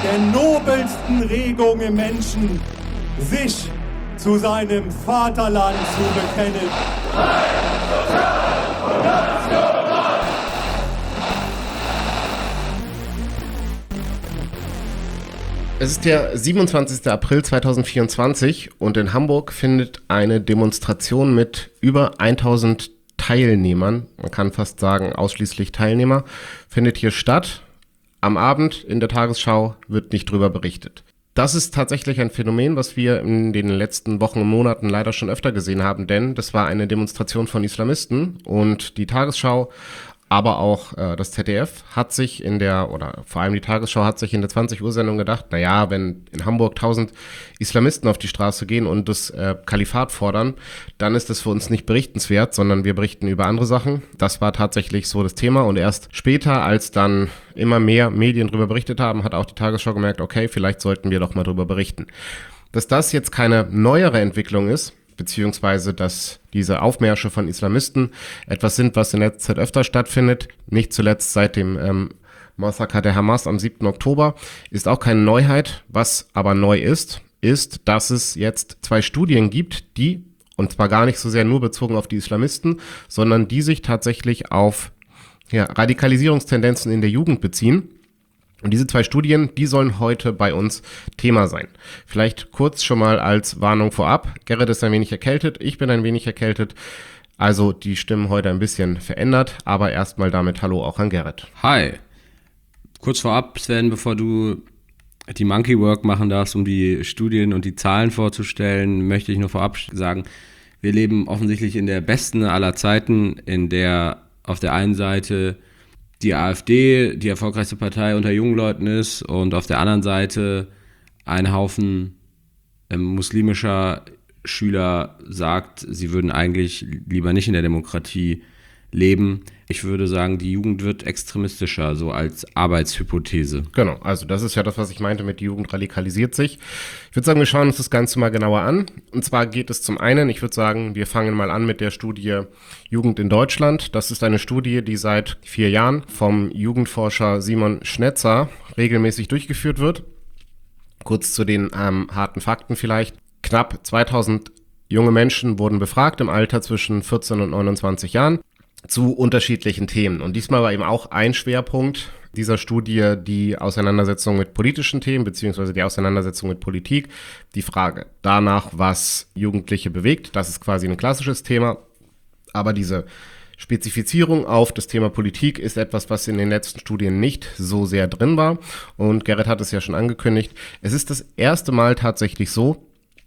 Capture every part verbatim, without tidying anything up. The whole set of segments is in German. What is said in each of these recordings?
der nobelsten Regung im Menschen, sich zu seinem Vaterland zu bekennen. Es ist der siebenundzwanzigster April zweitausendvierundzwanzig und in Hamburg findet eine Demonstration mit über tausend Teilnehmern, man kann fast sagen ausschließlich Teilnehmer, findet hier statt. Am Abend in der Tagesschau wird nicht drüber berichtet. Das ist tatsächlich ein Phänomen, was wir in den letzten Wochen und Monaten leider schon öfter gesehen haben, denn das war eine Demonstration von Islamisten und die Tagesschau, aber auch äh, das Z D F hat sich in der, oder vor allem die Tagesschau hat sich in der zwanzig Uhr Sendung gedacht, naja, wenn in Hamburg tausend Islamisten auf die Straße gehen und das äh, Kalifat fordern, dann ist das für uns nicht berichtenswert, sondern wir berichten über andere Sachen. Das war tatsächlich so das Thema und erst später, als dann immer mehr Medien darüber berichtet haben, hat auch die Tagesschau gemerkt, okay, vielleicht sollten wir doch mal darüber berichten. Dass das jetzt keine neuere Entwicklung ist, beziehungsweise dass diese Aufmärsche von Islamisten etwas sind, was in letzter Zeit öfter stattfindet, nicht zuletzt seit dem ähm, Massaker der Hamas am siebten Oktober, ist auch keine Neuheit. Was aber neu ist, ist, dass es jetzt zwei Studien gibt, die, und zwar gar nicht so sehr nur bezogen auf die Islamisten, sondern die sich tatsächlich auf ja, Radikalisierungstendenzen in der Jugend beziehen. Und diese zwei Studien, die sollen heute bei uns Thema sein. Vielleicht kurz schon mal als Warnung vorab. Gerrit ist ein wenig erkältet, ich bin ein wenig erkältet. Also die Stimmen heute ein bisschen verändert, aber erstmal damit Hallo auch an Gerrit. Hi. Kurz vorab, Sven, bevor du die Monkey Work machen darfst, um die Studien und die Zahlen vorzustellen, möchte ich nur vorab sagen, wir leben offensichtlich in der besten aller Zeiten, in der auf der einen Seite die AfD die erfolgreichste Partei unter jungen Leuten ist und auf der anderen Seite ein Haufen ähm, muslimischer Schüler sagt, sie würden eigentlich lieber nicht in der Demokratie leben. Ich würde sagen, die Jugend wird extremistischer, so als Arbeitshypothese. Genau, also das ist ja das, was ich meinte mit die Jugend radikalisiert sich. Ich würde sagen, wir schauen uns das Ganze mal genauer an. Und zwar geht es zum einen, ich würde sagen, wir fangen mal an mit der Studie Jugend in Deutschland. Das ist eine Studie, die seit vier Jahren vom Jugendforscher Simon Schnetzer regelmäßig durchgeführt wird. Kurz zu den ähm, harten Fakten vielleicht. Knapp zweitausend junge Menschen wurden befragt im Alter zwischen vierzehn und neunundzwanzig Jahren. Zu unterschiedlichen Themen. Und diesmal war eben auch ein Schwerpunkt dieser Studie die Auseinandersetzung mit politischen Themen, beziehungsweise die Auseinandersetzung mit Politik. Die Frage danach, was Jugendliche bewegt, das ist quasi ein klassisches Thema. Aber diese Spezifizierung auf das Thema Politik ist etwas, was in den letzten Studien nicht so sehr drin war. Und Gerrit hat es ja schon angekündigt. Es ist das erste Mal tatsächlich so,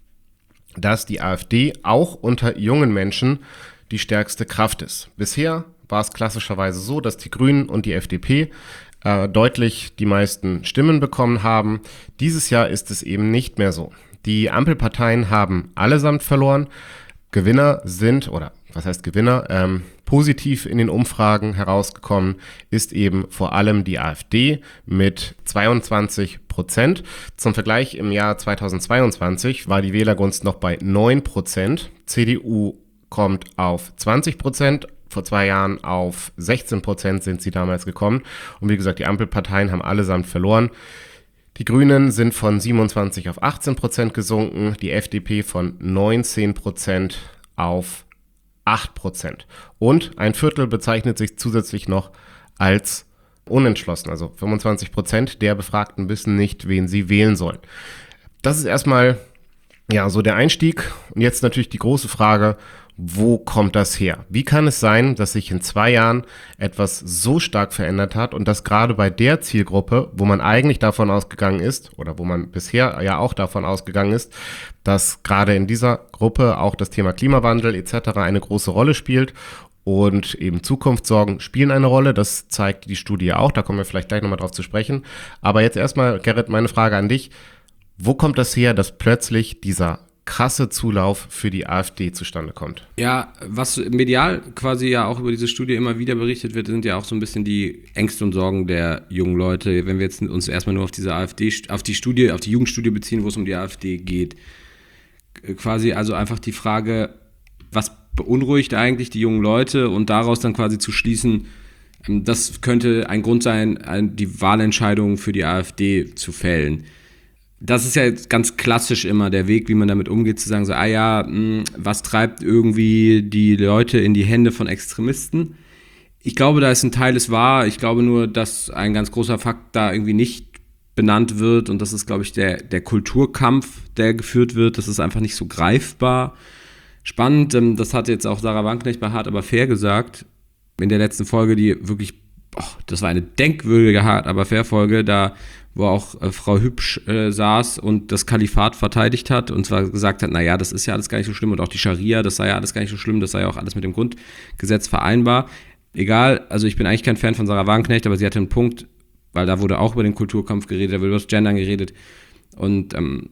dass die AfD auch unter jungen Menschen die stärkste Kraft ist. Bisher war es klassischerweise so, dass die Grünen und die F D P äh, deutlich die meisten Stimmen bekommen haben. Dieses Jahr ist es eben nicht mehr so. Die Ampelparteien haben allesamt verloren. Gewinner sind, oder was heißt Gewinner, ähm, positiv in den Umfragen herausgekommen ist eben vor allem die AfD mit zweiundzwanzig Prozent. Zum Vergleich im Jahr zweitausendzweiundzwanzig war die Wählergunst noch bei neun Prozent. C D U kommt auf zwanzig Prozent, vor zwei Jahren auf sechzehn Prozent sind sie damals gekommen. Und wie gesagt, die Ampelparteien haben allesamt verloren. Die Grünen sind von siebenundzwanzig auf achtzehn Prozent gesunken, die F D P von neunzehn Prozent auf acht Prozent. Und ein Viertel bezeichnet sich zusätzlich noch als unentschlossen. Also fünfundzwanzig Prozent der Befragten wissen nicht, wen sie wählen sollen. Das ist erstmal ja so der Einstieg. Und jetzt natürlich die große Frage, wo kommt das her? Wie kann es sein, dass sich in zwei Jahren etwas so stark verändert hat und das gerade bei der Zielgruppe, wo man eigentlich davon ausgegangen ist oder wo man bisher ja auch davon ausgegangen ist, dass gerade in dieser Gruppe auch das Thema Klimawandel et cetera eine große Rolle spielt und eben Zukunftssorgen spielen eine Rolle. Das zeigt die Studie auch, da kommen wir vielleicht gleich nochmal drauf zu sprechen. Aber jetzt erstmal, Gerrit, meine Frage an dich. Wo kommt das her, dass plötzlich dieser krasse Zulauf für die AfD zustande kommt? Ja, was medial quasi ja auch über diese Studie immer wieder berichtet wird, sind ja auch so ein bisschen die Ängste und Sorgen der jungen Leute. Wenn wir jetzt uns erstmal nur auf diese AfD, auf die Studie, auf die Jugendstudie beziehen, wo es um die AfD geht. Quasi also einfach die Frage, was beunruhigt eigentlich die jungen Leute und daraus dann quasi zu schließen, Das könnte ein Grund sein, die Wahlentscheidung für die AfD zu fällen. Das ist ja jetzt ganz klassisch immer der Weg, wie man damit umgeht, zu sagen so, ah ja, mh, was treibt irgendwie die Leute in die Hände von Extremisten? Ich glaube, da ist ein Teil ist wahr. Ich glaube nur, dass ein ganz großer Fakt da irgendwie nicht benannt wird und das ist, glaube ich, der, der Kulturkampf, der geführt wird. Das ist einfach nicht so greifbar. Spannend, das hat jetzt auch Sarah Wagenknecht bei Hart aber fair gesagt, in der letzten Folge, die wirklich, oh, das war eine denkwürdige Hart aber fair Folge, da wo auch äh, Frau Hübsch äh, saß und das Kalifat verteidigt hat und zwar gesagt hat, naja, das ist ja alles gar nicht so schlimm und auch die Scharia, das sei ja alles gar nicht so schlimm, das sei ja auch alles mit dem Grundgesetz vereinbar. Egal, also ich bin eigentlich kein Fan von Sarah Wagenknecht, aber sie hatte einen Punkt, weil da wurde auch über den Kulturkampf geredet, da wurde über das Gendern geredet und ähm,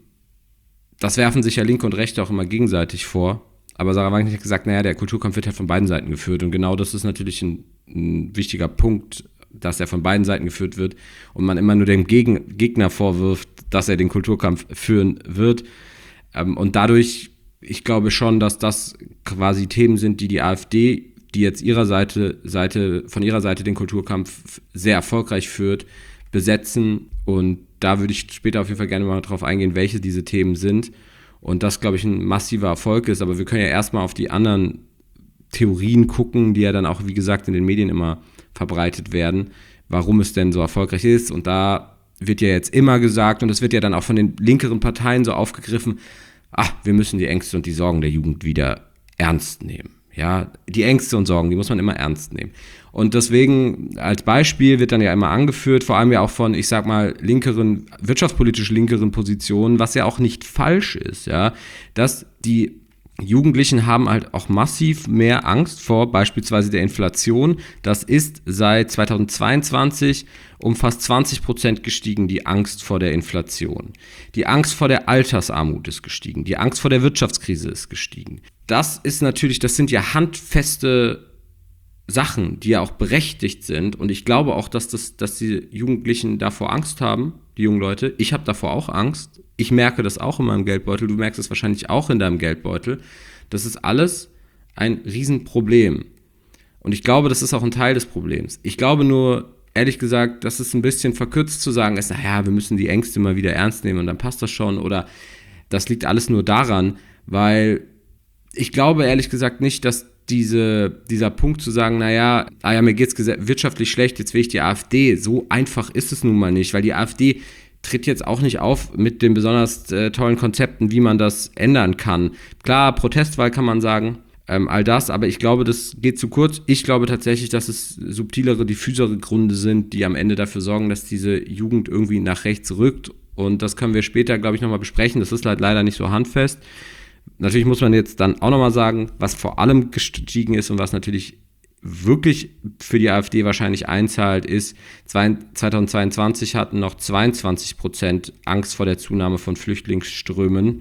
das werfen sich ja Linke und Rechte auch immer gegenseitig vor. Aber Sarah Wagenknecht hat gesagt, naja, der Kulturkampf wird halt von beiden Seiten geführt. Und genau das ist natürlich ein, ein wichtiger Punkt, dass er von beiden Seiten geführt wird und man immer nur dem Gegen- Gegner vorwirft, dass er den Kulturkampf führen wird. Ähm, und dadurch, ich glaube schon, dass das quasi Themen sind, die die AfD, die jetzt ihrer Seite, Seite, von ihrer Seite den Kulturkampf sehr erfolgreich führt, besetzen. Und da würde ich später auf jeden Fall gerne mal drauf eingehen, welche diese Themen sind. Und das, glaube ich, ein massiver Erfolg ist. Aber wir können ja erstmal auf die anderen Theorien gucken, die ja dann auch, wie gesagt, in den Medien immer verbreitet werden, warum es denn so erfolgreich ist. Und da wird ja jetzt immer gesagt, und das wird ja dann auch von den linkeren Parteien so aufgegriffen, ach, wir müssen die Ängste und die Sorgen der Jugend wieder ernst nehmen. Ja, die Ängste und Sorgen, die muss man immer ernst nehmen. Und deswegen als Beispiel wird dann ja immer angeführt, vor allem ja auch von, ich sag mal, linkeren, wirtschaftspolitisch linkeren Positionen, was ja auch nicht falsch ist, ja, dass die Jugendlichen haben halt auch massiv mehr Angst vor beispielsweise der Inflation. Das ist seit zweitausendzweiundzwanzig um fast zwanzig Prozent gestiegen, die Angst vor der Inflation. Die Angst vor der Altersarmut ist gestiegen. Die Angst vor der Wirtschaftskrise ist gestiegen. Das ist natürlich, das sind ja handfeste Sachen, die ja auch berechtigt sind. Und ich glaube auch, dass, das, dass die Jugendlichen davor Angst haben, die jungen Leute. Ich habe davor auch Angst. Ich merke das auch in meinem Geldbeutel. Du merkst es wahrscheinlich auch in deinem Geldbeutel. Das ist alles ein Riesenproblem. Und ich glaube, das ist auch ein Teil des Problems. Ich glaube nur, ehrlich gesagt, dass es ein bisschen verkürzt zu sagen ist, naja, wir müssen die Ängste mal wieder ernst nehmen und dann passt das schon. Oder das liegt alles nur daran, weil ich glaube ehrlich gesagt nicht, dass diese, dieser Punkt zu sagen, naja, ah ja, mir geht's wirtschaftlich schlecht, jetzt will ich die AfD. So einfach ist es nun mal nicht, weil die AfD tritt jetzt auch nicht auf mit den besonders äh, tollen Konzepten, wie man das ändern kann. Klar, Protestwahl kann man sagen, ähm, all das, aber ich glaube, das geht zu kurz. Ich glaube tatsächlich, dass es subtilere, diffusere Gründe sind, die am Ende dafür sorgen, dass diese Jugend irgendwie nach rechts rückt. Und das können wir später, glaube ich, nochmal besprechen. Das ist halt leider nicht so handfest. Natürlich muss man jetzt dann auch nochmal sagen, was vor allem gestiegen ist und was natürlich wirklich für die AfD wahrscheinlich einzahlt, ist, zweitausendzweiundzwanzig hatten noch zweiundzwanzig Prozent Angst vor der Zunahme von Flüchtlingsströmen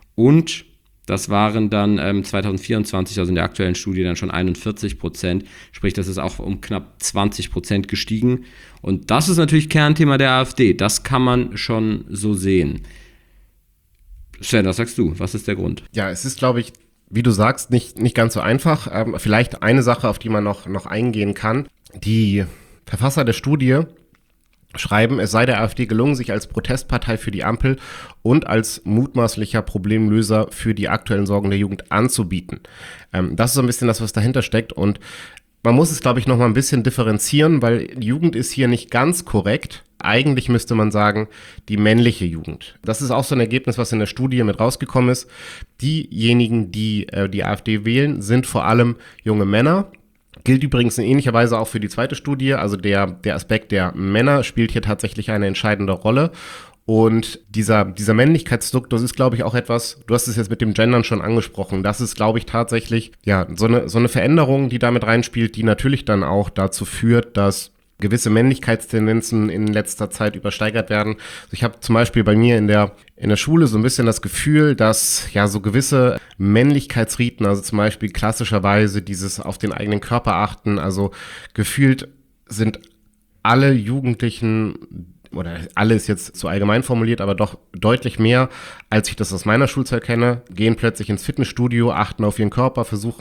und das waren dann ähm, zweitausendvierundzwanzig, also in der aktuellen Studie, dann schon einundvierzig Prozent. Sprich, das ist auch um knapp zwanzig Prozent gestiegen. Und das ist natürlich Kernthema der AfD. Das kann man schon so sehen. Sven, was sagst du? Was ist der Grund? Ja, es ist, glaube ich, wie du sagst, nicht, nicht ganz so einfach. Ähm, vielleicht eine Sache, auf die man noch, noch eingehen kann. Die Verfasser der Studie schreiben, es sei der AfD gelungen, sich als Protestpartei für die Ampel und als mutmaßlicher Problemlöser für die aktuellen Sorgen der Jugend anzubieten. Ähm, das ist so ein bisschen das, was dahinter steckt. Und man muss es, glaube ich, noch mal ein bisschen differenzieren, weil die Jugend ist hier nicht ganz korrekt. Eigentlich müsste man sagen, die männliche Jugend. Das ist auch so ein Ergebnis, was in der Studie mit rausgekommen ist. Diejenigen, die äh, die AfD wählen, sind vor allem junge Männer. Gilt übrigens in ähnlicher Weise auch für die zweite Studie. Also der, der Aspekt der Männer spielt hier tatsächlich eine entscheidende Rolle. Und dieser, dieser Männlichkeitsduktus ist, glaube ich, auch etwas, du hast es jetzt mit dem Gendern schon angesprochen, das ist, glaube ich, tatsächlich ja so eine, so eine Veränderung, die damit reinspielt, die natürlich dann auch dazu führt, dass gewisse Männlichkeitstendenzen in letzter Zeit übersteigert werden. Also ich habe zum Beispiel bei mir in der in der Schule so ein bisschen das Gefühl, dass ja so gewisse Männlichkeitsriten, also zum Beispiel klassischerweise dieses auf den eigenen Körper achten, also gefühlt sind alle Jugendlichen, oder alle ist jetzt zu allgemein formuliert, aber doch deutlich mehr, als ich das aus meiner Schulzeit kenne, gehen plötzlich ins Fitnessstudio, achten auf ihren Körper, versuchen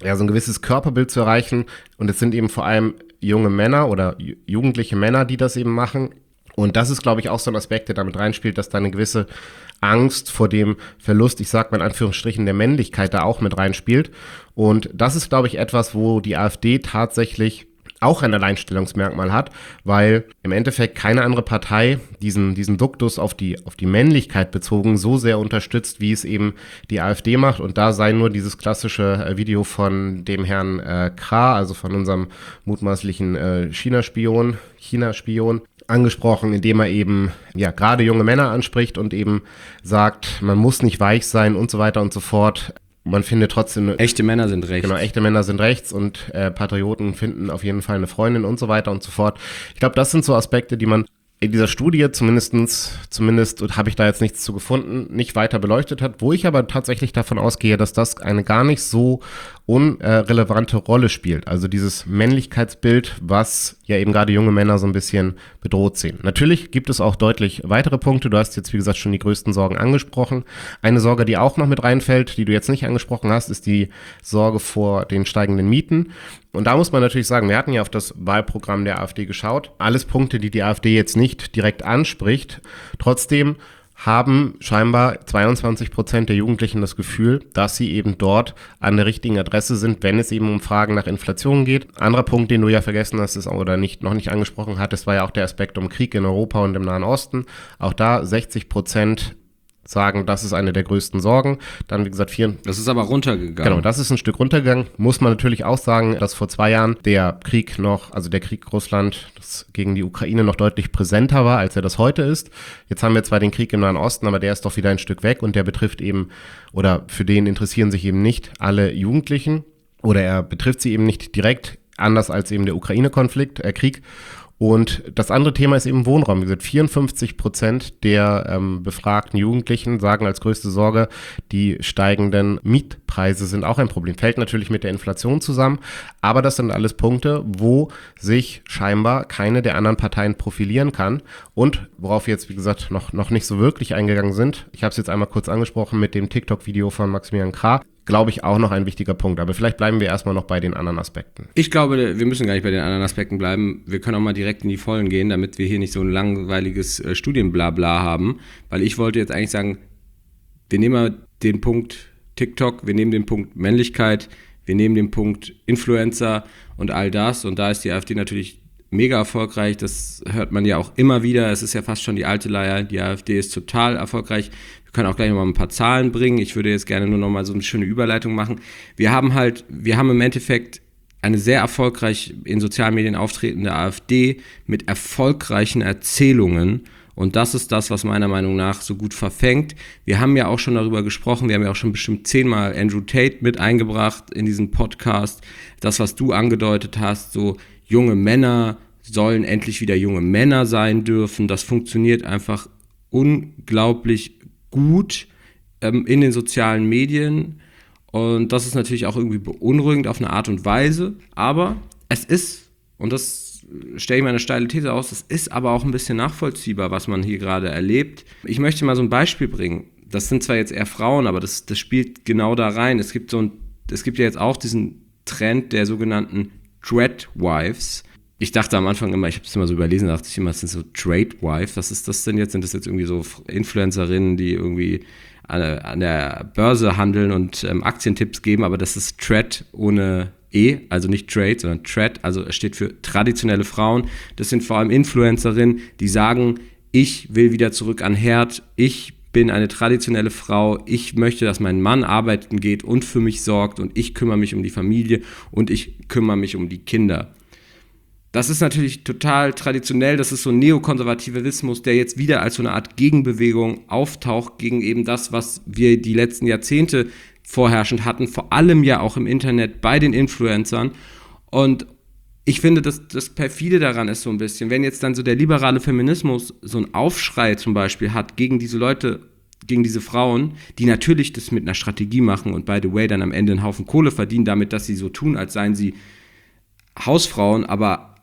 ja, so ein gewisses Körperbild zu erreichen. Und es sind eben vor allem junge Männer oder ju- jugendliche Männer, die das eben machen. Und das ist, glaube ich, auch so ein Aspekt, der damit reinspielt, dass da eine gewisse Angst vor dem Verlust, ich sag mal in Anführungsstrichen, der Männlichkeit da auch mit reinspielt. Und das ist, glaube ich, etwas, wo die AfD tatsächlich auch ein Alleinstellungsmerkmal hat, weil im Endeffekt keine andere Partei diesen, diesen Duktus auf die, auf die Männlichkeit bezogen so sehr unterstützt, wie es eben die AfD macht. Und da sei nur dieses klassische äh, Video von dem Herrn äh, Krah, also von unserem mutmaßlichen äh, China-Spion, China-Spion, angesprochen, indem er eben ja gerade junge Männer anspricht und eben sagt, man muss nicht weich sein und so weiter und so fort. Man findet trotzdem... Echte Männer sind rechts. Genau, echte Männer sind rechts und äh, Patrioten finden auf jeden Fall eine Freundin und so weiter und so fort. Ich glaube, das sind so Aspekte, die man in dieser Studie zumindestens, zumindest habe ich da jetzt nichts zu gefunden, nicht weiter beleuchtet hat, wo ich aber tatsächlich davon ausgehe, dass das eine gar nicht so unrelevante Rolle spielt. Also dieses Männlichkeitsbild, was ja eben gerade junge Männer so ein bisschen bedroht sehen. Natürlich gibt es auch deutlich weitere Punkte. Du hast jetzt, wie gesagt, schon die größten Sorgen angesprochen. Eine Sorge, die auch noch mit reinfällt, die du jetzt nicht angesprochen hast, ist die Sorge vor den steigenden Mieten. Und da muss man natürlich sagen, wir hatten ja auf das Wahlprogramm der AfD geschaut. Alles Punkte, die die AfD jetzt nicht direkt anspricht. Trotzdem haben scheinbar zweiundzwanzig Prozent der Jugendlichen das Gefühl, dass sie eben dort an der richtigen Adresse sind, wenn es eben um Fragen nach Inflation geht. Anderer Punkt, den du ja vergessen hast, ist oder nicht, noch nicht angesprochen hattest, war ja auch der Aspekt um Krieg in Europa und im Nahen Osten. Auch da sechzig Prozent sagen, das ist eine der größten Sorgen. Dann, wie gesagt, vier. Das ist aber runtergegangen. Genau, das ist ein Stück runtergegangen. Muss man natürlich auch sagen, dass vor zwei Jahren der Krieg noch, also der Krieg Russland das gegen die Ukraine noch deutlich präsenter war, als er das heute ist. Jetzt haben wir zwar den Krieg im Nahen Osten, aber der ist doch wieder ein Stück weg und der betrifft eben, oder für den interessieren sich eben nicht alle Jugendlichen oder er betrifft sie eben nicht direkt, anders als eben der Ukraine-Konflikt, äh, Krieg. Und das andere Thema ist eben Wohnraum. Wie gesagt, vierundfünfzig Prozent der ähm, befragten Jugendlichen sagen als größte Sorge, die steigenden Mietpreise sind auch ein Problem. Fällt natürlich mit der Inflation zusammen, aber das sind alles Punkte, wo sich scheinbar keine der anderen Parteien profilieren kann und worauf wir jetzt, wie gesagt, noch, noch nicht so wirklich eingegangen sind. Ich habe es jetzt einmal kurz angesprochen mit dem TikTok-Video von Maximilian Krah. Glaube ich, auch noch ein wichtiger Punkt. Aber vielleicht bleiben wir erstmal noch bei den anderen Aspekten. Ich glaube, wir müssen gar nicht bei den anderen Aspekten bleiben. Wir können auch mal direkt in die Vollen gehen, damit wir hier nicht so ein langweiliges äh, Studienblabla haben. Weil ich wollte jetzt eigentlich sagen, wir nehmen mal den Punkt TikTok, wir nehmen den Punkt Männlichkeit, wir nehmen den Punkt Influencer und all das. Und da ist die AfD natürlich mega erfolgreich. Das hört man ja auch immer wieder. Es ist ja fast schon die alte Leier. Die AfD ist total erfolgreich. Wir können auch gleich nochmal ein paar Zahlen bringen. Ich würde jetzt gerne nur nochmal so eine schöne Überleitung machen. Wir haben halt, wir haben im Endeffekt eine sehr erfolgreich in sozialen Medien auftretende AfD mit erfolgreichen Erzählungen. Und das ist das, was meiner Meinung nach so gut verfängt. Wir haben ja auch schon darüber gesprochen, wir haben ja auch schon bestimmt zehnmal Andrew Tate mit eingebracht in diesen Podcast. Das, was du angedeutet hast, so junge Männer sollen endlich wieder junge Männer sein dürfen. Das funktioniert einfach unglaublich gut ähm, in den sozialen Medien und das ist natürlich auch irgendwie beunruhigend auf eine Art und Weise, aber es ist, und das stelle ich mal eine steile These aus, es ist aber auch ein bisschen nachvollziehbar, was man hier gerade erlebt. Ich möchte mal so ein Beispiel bringen, das sind zwar jetzt eher Frauen, aber das, das spielt genau da rein. Es gibt so ein, es gibt ja jetzt auch diesen Trend der sogenannten Dreadwives. Ich dachte am Anfang immer, ich habe es immer so überlesen, dachte ich immer, es sind so Trade-Wife. Was ist das denn jetzt? Sind das jetzt irgendwie so Influencerinnen, die irgendwie an, an der Börse handeln und ähm, Aktientipps geben? Aber das ist Trad ohne E, also nicht Trade, sondern Trad, also es steht für traditionelle Frauen. Das sind vor allem Influencerinnen, die sagen, ich will wieder zurück an Herd, ich bin eine traditionelle Frau, ich möchte, dass mein Mann arbeiten geht und für mich sorgt und ich kümmere mich um die Familie und ich kümmere mich um die Kinder. Das ist natürlich total traditionell, das ist so ein Neokonservativismus, der jetzt wieder als so eine Art Gegenbewegung auftaucht gegen eben das, was wir die letzten Jahrzehnte vorherrschend hatten, vor allem ja auch im Internet bei den Influencern. Und ich finde, dass das perfide daran ist so ein bisschen, wenn jetzt dann so der liberale Feminismus so einen Aufschrei zum Beispiel hat gegen diese Leute, gegen diese Frauen, die natürlich das mit einer Strategie machen und by the way dann am Ende einen Haufen Kohle verdienen damit, dass sie so tun, als seien sie Hausfrauen, aber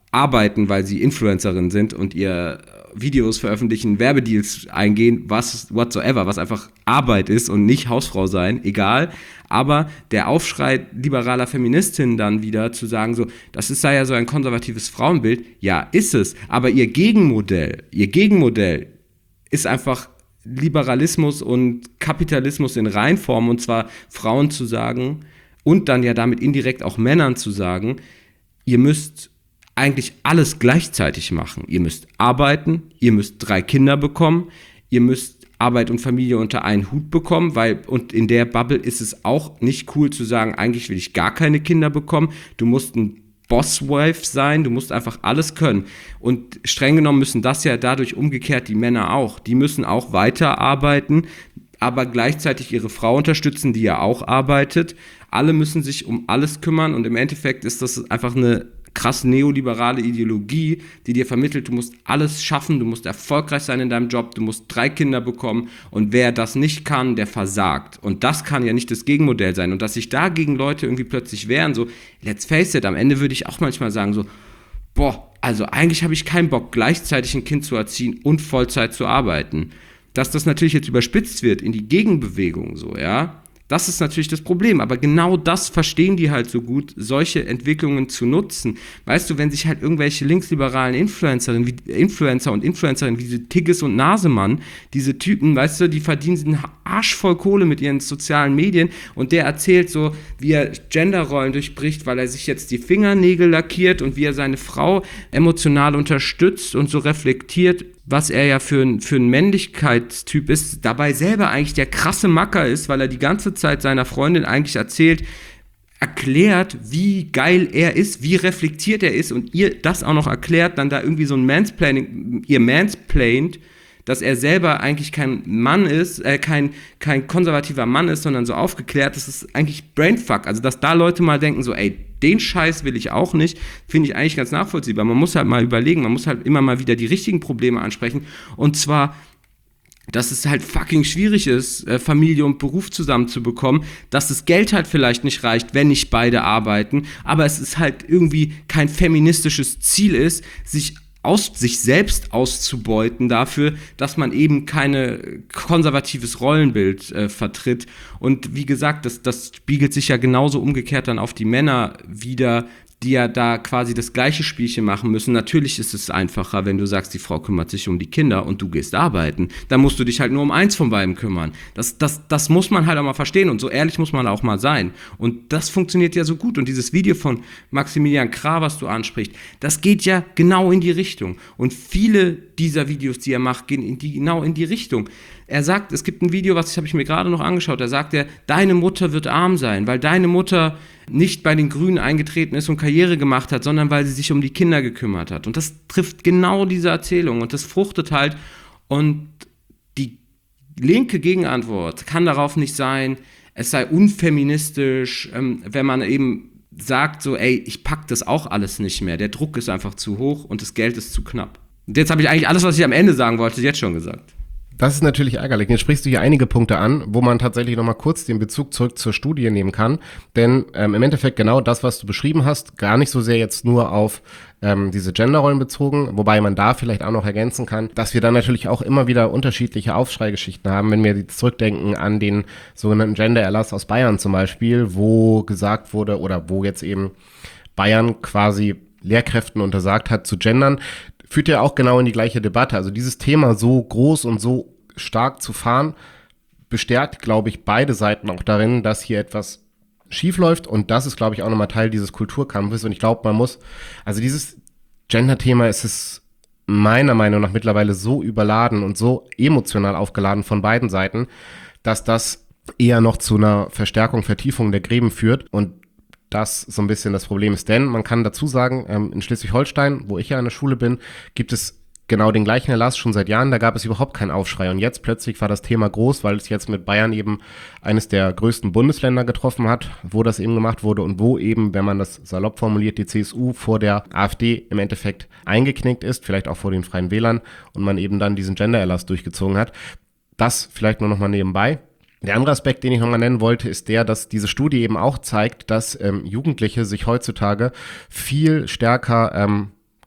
arbeiten, weil sie Influencerin sind und ihr Videos veröffentlichen, Werbedeals eingehen, was whatsoever, was einfach Arbeit ist und nicht Hausfrau sein, egal. Aber der Aufschrei liberaler Feministinnen dann wieder zu sagen, so, das ist, sei ja so ein konservatives Frauenbild, ja, ist es. Aber ihr Gegenmodell, ihr Gegenmodell ist einfach Liberalismus und Kapitalismus in Reinform, und zwar Frauen zu sagen und dann ja damit indirekt auch Männern zu sagen, ihr müsst eigentlich alles gleichzeitig machen. Ihr müsst arbeiten, ihr müsst drei Kinder bekommen, ihr müsst Arbeit und Familie unter einen Hut bekommen, weil, und in der Bubble ist es auch nicht cool zu sagen, eigentlich will ich gar keine Kinder bekommen. Du musst ein Bosswife sein, du musst einfach alles können. Und streng genommen müssen das ja dadurch umgekehrt die Männer auch. Die müssen auch weiterarbeiten, aber gleichzeitig ihre Frau unterstützen, die ja auch arbeitet. Alle müssen sich um alles kümmern und im Endeffekt ist das einfach eine krass neoliberale Ideologie, die dir vermittelt, du musst alles schaffen, du musst erfolgreich sein in deinem Job, du musst drei Kinder bekommen und wer das nicht kann, der versagt. Und das kann ja nicht das Gegenmodell sein. Und dass sich dagegen Leute irgendwie plötzlich wehren, so, let's face it, am Ende würde ich auch manchmal sagen, so, boah, also eigentlich habe ich keinen Bock, gleichzeitig ein Kind zu erziehen und Vollzeit zu arbeiten. Dass das natürlich jetzt überspitzt wird in die Gegenbewegung, so, ja, das ist natürlich das Problem, aber genau das verstehen die halt so gut, solche Entwicklungen zu nutzen. Weißt du, wenn sich halt irgendwelche linksliberalen Influencerinnen, wie, Influencer und Influencerinnen wie diese Tigges und Nasemann, diese Typen, weißt du, die verdienen einen Arsch voll Kohle mit ihren sozialen Medien und der erzählt so, wie er Genderrollen durchbricht, weil er sich jetzt die Fingernägel lackiert und wie er seine Frau emotional unterstützt und so reflektiert, was er ja für ein, für ein Männlichkeitstyp ist, dabei selber eigentlich der krasse Macker ist, weil er die ganze Zeit seiner Freundin eigentlich erzählt, erklärt, wie geil er ist, wie reflektiert er ist und ihr das auch noch erklärt, dann da irgendwie so ein Mansplaining, ihr mansplaint, dass er selber eigentlich kein Mann ist, äh, kein, kein konservativer Mann ist, sondern so aufgeklärt, das ist eigentlich Brainfuck. Also, dass da Leute mal denken, so, ey, den Scheiß will ich auch nicht, finde ich eigentlich ganz nachvollziehbar. Man muss halt mal überlegen, man muss halt immer mal wieder die richtigen Probleme ansprechen. Und zwar, dass es halt fucking schwierig ist, Familie und Beruf zusammenzubekommen, dass das Geld halt vielleicht nicht reicht, wenn nicht beide arbeiten, aber es ist halt irgendwie kein feministisches Ziel ist, sich aus sich selbst auszubeuten dafür, dass man eben kein konservatives Rollenbild äh, vertritt. Und wie gesagt, das, das spiegelt sich ja genauso umgekehrt dann auf die Männer wieder, die ja da quasi das gleiche Spielchen machen müssen. Natürlich ist es einfacher, wenn du sagst, die Frau kümmert sich um die Kinder und du gehst arbeiten. Dann musst du dich halt nur um eins von beiden kümmern. Das, das, das muss man halt auch mal verstehen und so ehrlich muss man auch mal sein. Und das funktioniert ja so gut. Und dieses Video von Maximilian Krah, was du ansprichst, das geht ja genau in die Richtung. Und viele dieser Videos, die er macht, gehen in die, genau in die Richtung. Er sagt, es gibt ein Video, was habe ich mir gerade noch angeschaut, da sagt er, deine Mutter wird arm sein, weil deine Mutter nicht bei den Grünen eingetreten ist und Karriere gemacht hat, sondern weil sie sich um die Kinder gekümmert hat. Und das trifft genau diese Erzählung und das fruchtet halt. Und die linke Gegenantwort kann darauf nicht sein, es sei unfeministisch, ähm, wenn man eben sagt so, ey, ich pack das auch alles nicht mehr, der Druck ist einfach zu hoch und das Geld ist zu knapp. Und jetzt habe ich eigentlich alles, was ich am Ende sagen wollte, jetzt schon gesagt. Das ist natürlich ärgerlich. Jetzt sprichst du hier einige Punkte an, wo man tatsächlich nochmal kurz den Bezug zurück zur Studie nehmen kann. Denn ähm, im Endeffekt genau das, was du beschrieben hast, gar nicht so sehr jetzt nur auf ähm, diese Genderrollen bezogen, wobei man da vielleicht auch noch ergänzen kann, dass wir dann natürlich auch immer wieder unterschiedliche Aufschreigeschichten haben, wenn wir jetzt zurückdenken an den sogenannten Gender-Erlass aus Bayern zum Beispiel, wo gesagt wurde oder wo jetzt eben Bayern quasi Lehrkräften untersagt hat zu gendern, führt ja auch genau in die gleiche Debatte. Also dieses Thema so groß und so stark zu fahren, bestärkt, glaube ich, beide Seiten auch darin, dass hier etwas schief läuft. Und das ist, glaube ich, auch nochmal Teil dieses Kulturkampfes. Und ich glaube, man muss, also dieses Gender-Thema ist es meiner Meinung nach mittlerweile so überladen und so emotional aufgeladen von beiden Seiten, dass das eher noch zu einer Verstärkung, Vertiefung der Gräben führt. Und das so ein bisschen das Problem ist. Denn man kann dazu sagen, ähm, in Schleswig-Holstein, wo ich ja an der Schule bin, gibt es genau den gleichen Erlass schon seit Jahren. Da gab es überhaupt keinen Aufschrei. Und jetzt plötzlich war das Thema groß, weil es jetzt mit Bayern eben eines der größten Bundesländer getroffen hat, wo das eben gemacht wurde und wo eben, wenn man das salopp formuliert, die C S U vor der AfD im Endeffekt eingeknickt ist, vielleicht auch vor den Freien Wählern und man eben dann diesen Gender-Erlass durchgezogen hat. Das vielleicht nur noch mal nebenbei. Der andere Aspekt, den ich nochmal nennen wollte, ist der, dass diese Studie eben auch zeigt, dass ähm, Jugendliche sich heutzutage viel stärker ähm,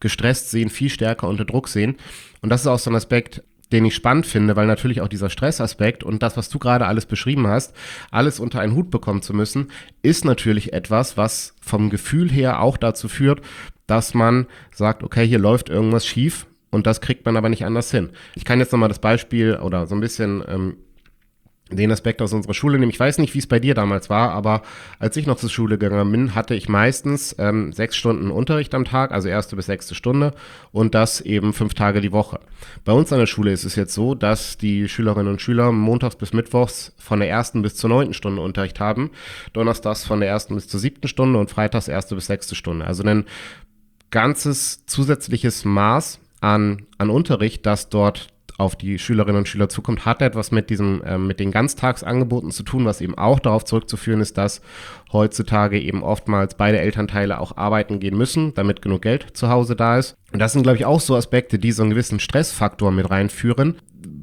gestresst sehen, viel stärker unter Druck sehen. Und das ist auch so ein Aspekt, den ich spannend finde, weil natürlich auch dieser Stressaspekt und das, was du gerade alles beschrieben hast, alles unter einen Hut bekommen zu müssen, ist natürlich etwas, was vom Gefühl her auch dazu führt, dass man sagt, okay, hier läuft irgendwas schief und das kriegt man aber nicht anders hin. Ich kann jetzt nochmal das Beispiel oder so ein bisschen ähm, den Aspekt aus unserer Schule nehmen. Ich weiß nicht, wie es bei dir damals war, aber als ich noch zur Schule gegangen bin, hatte ich meistens ähm, sechs Stunden Unterricht am Tag, also erste bis sechste Stunde und das eben fünf Tage die Woche. Bei uns an der Schule ist es jetzt so, dass die Schülerinnen und Schüler montags bis mittwochs von der ersten bis zur neunten Stunde Unterricht haben, donnerstags von der ersten bis zur siebten Stunde und freitags erste bis sechste Stunde. Also ein ganzes zusätzliches Maß an, an Unterricht, das dort auf die Schülerinnen und Schüler zukommt, hat etwas mit diesem, äh, mit den Ganztagsangeboten zu tun, was eben auch darauf zurückzuführen ist, dass heutzutage eben oftmals beide Elternteile auch arbeiten gehen müssen, damit genug Geld zu Hause da ist. Und das sind, glaube ich, auch so Aspekte, die so einen gewissen Stressfaktor mit reinführen,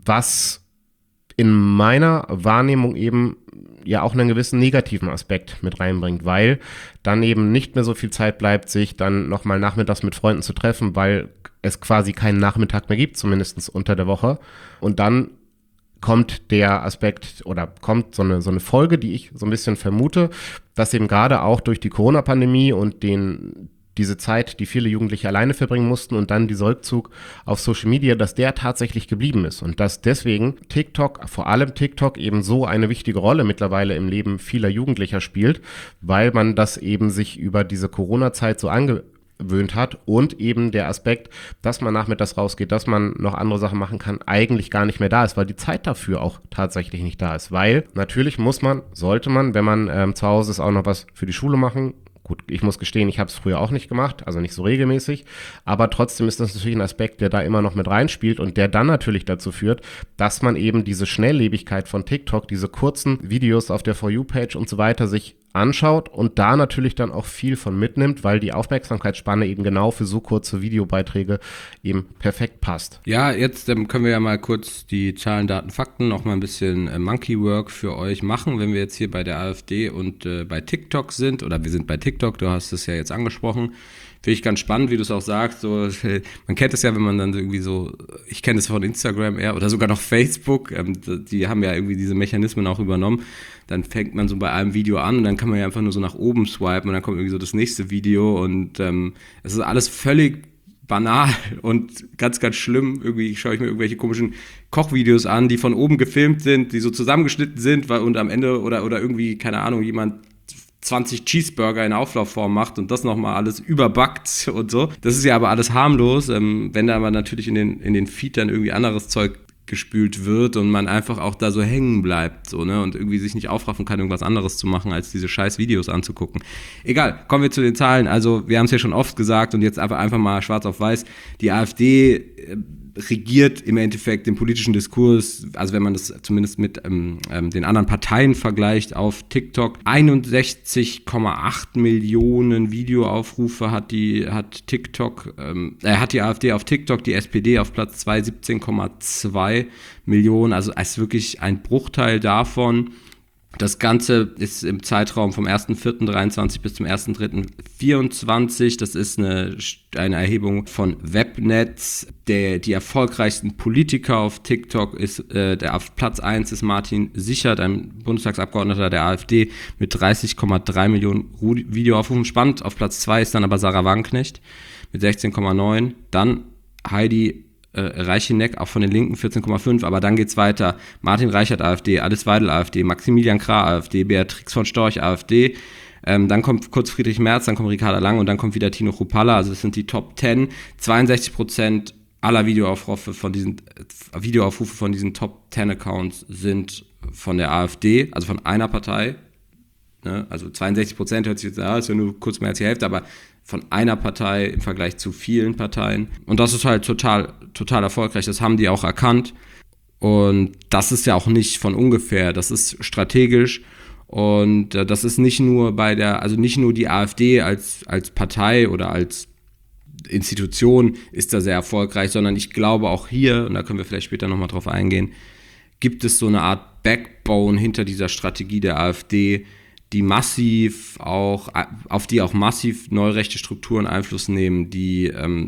was in meiner Wahrnehmung eben ja auch einen gewissen negativen Aspekt mit reinbringt, weil dann eben nicht mehr so viel Zeit bleibt, sich dann nochmal nachmittags mit Freunden zu treffen, weil es quasi keinen Nachmittag mehr gibt, zumindest unter der Woche. Und dann kommt der Aspekt oder kommt so eine, so eine Folge, die ich so ein bisschen vermute, dass eben gerade auch durch die Corona-Pandemie und den diese Zeit, die viele Jugendliche alleine verbringen mussten und dann dieser Rückzug auf Social Media, dass der tatsächlich geblieben ist und dass deswegen TikTok, vor allem TikTok, eben so eine wichtige Rolle mittlerweile im Leben vieler Jugendlicher spielt, weil man das eben sich über diese Corona-Zeit so angewöhnt hat und eben der Aspekt, dass man nachmittags rausgeht, dass man noch andere Sachen machen kann, eigentlich gar nicht mehr da ist, weil die Zeit dafür auch tatsächlich nicht da ist, weil natürlich muss man, sollte man, wenn man ähm, zu Hause ist, auch noch was für die Schule machen. Gut, ich muss gestehen, ich habe es früher auch nicht gemacht, also nicht so regelmäßig, aber trotzdem ist das natürlich ein Aspekt, der da immer noch mit reinspielt und der dann natürlich dazu führt, dass man eben diese Schnelllebigkeit von TikTok, diese kurzen Videos auf der For You-Page und so weiter sich anschaut und da natürlich dann auch viel von mitnimmt, weil die Aufmerksamkeitsspanne eben genau für so kurze Videobeiträge eben perfekt passt. Ja, jetzt ähm, können wir ja mal kurz die Zahlen, Daten, Fakten noch mal ein bisschen äh, Monkey Work für euch machen, wenn wir jetzt hier bei der AfD und äh, bei TikTok sind, oder wir sind bei TikTok, du hast es ja jetzt angesprochen. Finde ich ganz spannend, wie du es auch sagst. So, man kennt es ja, wenn man dann irgendwie so, ich kenne es von Instagram eher oder sogar noch Facebook, ähm, die haben ja irgendwie diese Mechanismen auch übernommen. Dann fängt man so bei einem Video an und dann kann man ja einfach nur so nach oben swipen und dann kommt irgendwie so das nächste Video und ähm, es ist alles völlig banal und ganz, ganz schlimm. Irgendwie schaue ich mir irgendwelche komischen Kochvideos an, die von oben gefilmt sind, die so zusammengeschnitten sind weil, und am Ende oder, oder irgendwie, keine Ahnung, jemand zwanzig Cheeseburger in Auflaufform macht und das nochmal alles überbackt und so. Das ist ja aber alles harmlos, ähm, wenn da aber natürlich in den, in den Feed dann irgendwie anderes Zeug gespült wird und man einfach auch da so hängen bleibt so, ne, und irgendwie sich nicht aufraffen kann, irgendwas anderes zu machen, als diese scheiß Videos anzugucken. Egal, kommen wir zu den Zahlen. Also wir haben es ja schon oft gesagt und jetzt einfach, einfach mal schwarz auf weiß. Die AfD äh, regiert im Endeffekt den politischen Diskurs, also wenn man das zumindest mit ähm, ähm, den anderen Parteien vergleicht, auf TikTok. einundsechzig Komma acht Millionen Videoaufrufe hat die hat TikTok, ähm, äh, hat die AfD auf TikTok, die S P D auf Platz zwei, siebzehn Komma zwei Millionen, also ist wirklich ein Bruchteil davon. Das Ganze ist im Zeitraum vom ersten vierten dreiundzwanzig bis zum ersten dritten vierundzwanzig. Das ist eine, eine Erhebung von Webnetz. Der, die erfolgreichsten Politiker auf TikTok ist, äh, der auf Platz eins ist Martin Sichert, ein Bundestagsabgeordneter der AfD mit dreißig Komma drei Millionen Videoaufrufen. Spannend. Auf Platz zwei ist dann aber Sarah Wagenknecht mit sechzehn Komma neun. Dann Heidi Äh, Reicheneck, auch von den Linken, vierzehn Komma fünf, aber dann geht's weiter. Martin Reichert, AfD, Alice Weidel, AfD, Maximilian Krah, AfD, Beatrix von Storch, AfD, ähm, dann kommt kurz Friedrich Merz, dann kommt Ricarda Lang und dann kommt wieder Tino Chrupalla, also das sind die Top zehn. zweiundsechzig Prozent aller Videoaufrufe von diesen, äh, Videoaufrufe von diesen Top zehn Accounts sind von der AfD, also von einer Partei. Ne? Also zweiundsechzig Prozent hört sich jetzt, ja, ist ja nur kurz mehr als die Hälfte, aber von einer Partei im Vergleich zu vielen Parteien. Und das ist halt total, total erfolgreich. Das haben die auch erkannt. Und das ist ja auch nicht von ungefähr. Das ist strategisch. Und äh, das ist nicht nur bei der, also nicht nur die AfD als, als Partei oder als Institution ist da sehr erfolgreich, sondern ich glaube auch hier, und da können wir vielleicht später nochmal drauf eingehen, gibt es so eine Art Backbone hinter dieser Strategie der AfD, die massiv auch, auf die auch massiv neurechte Strukturen Einfluss nehmen, die ähm,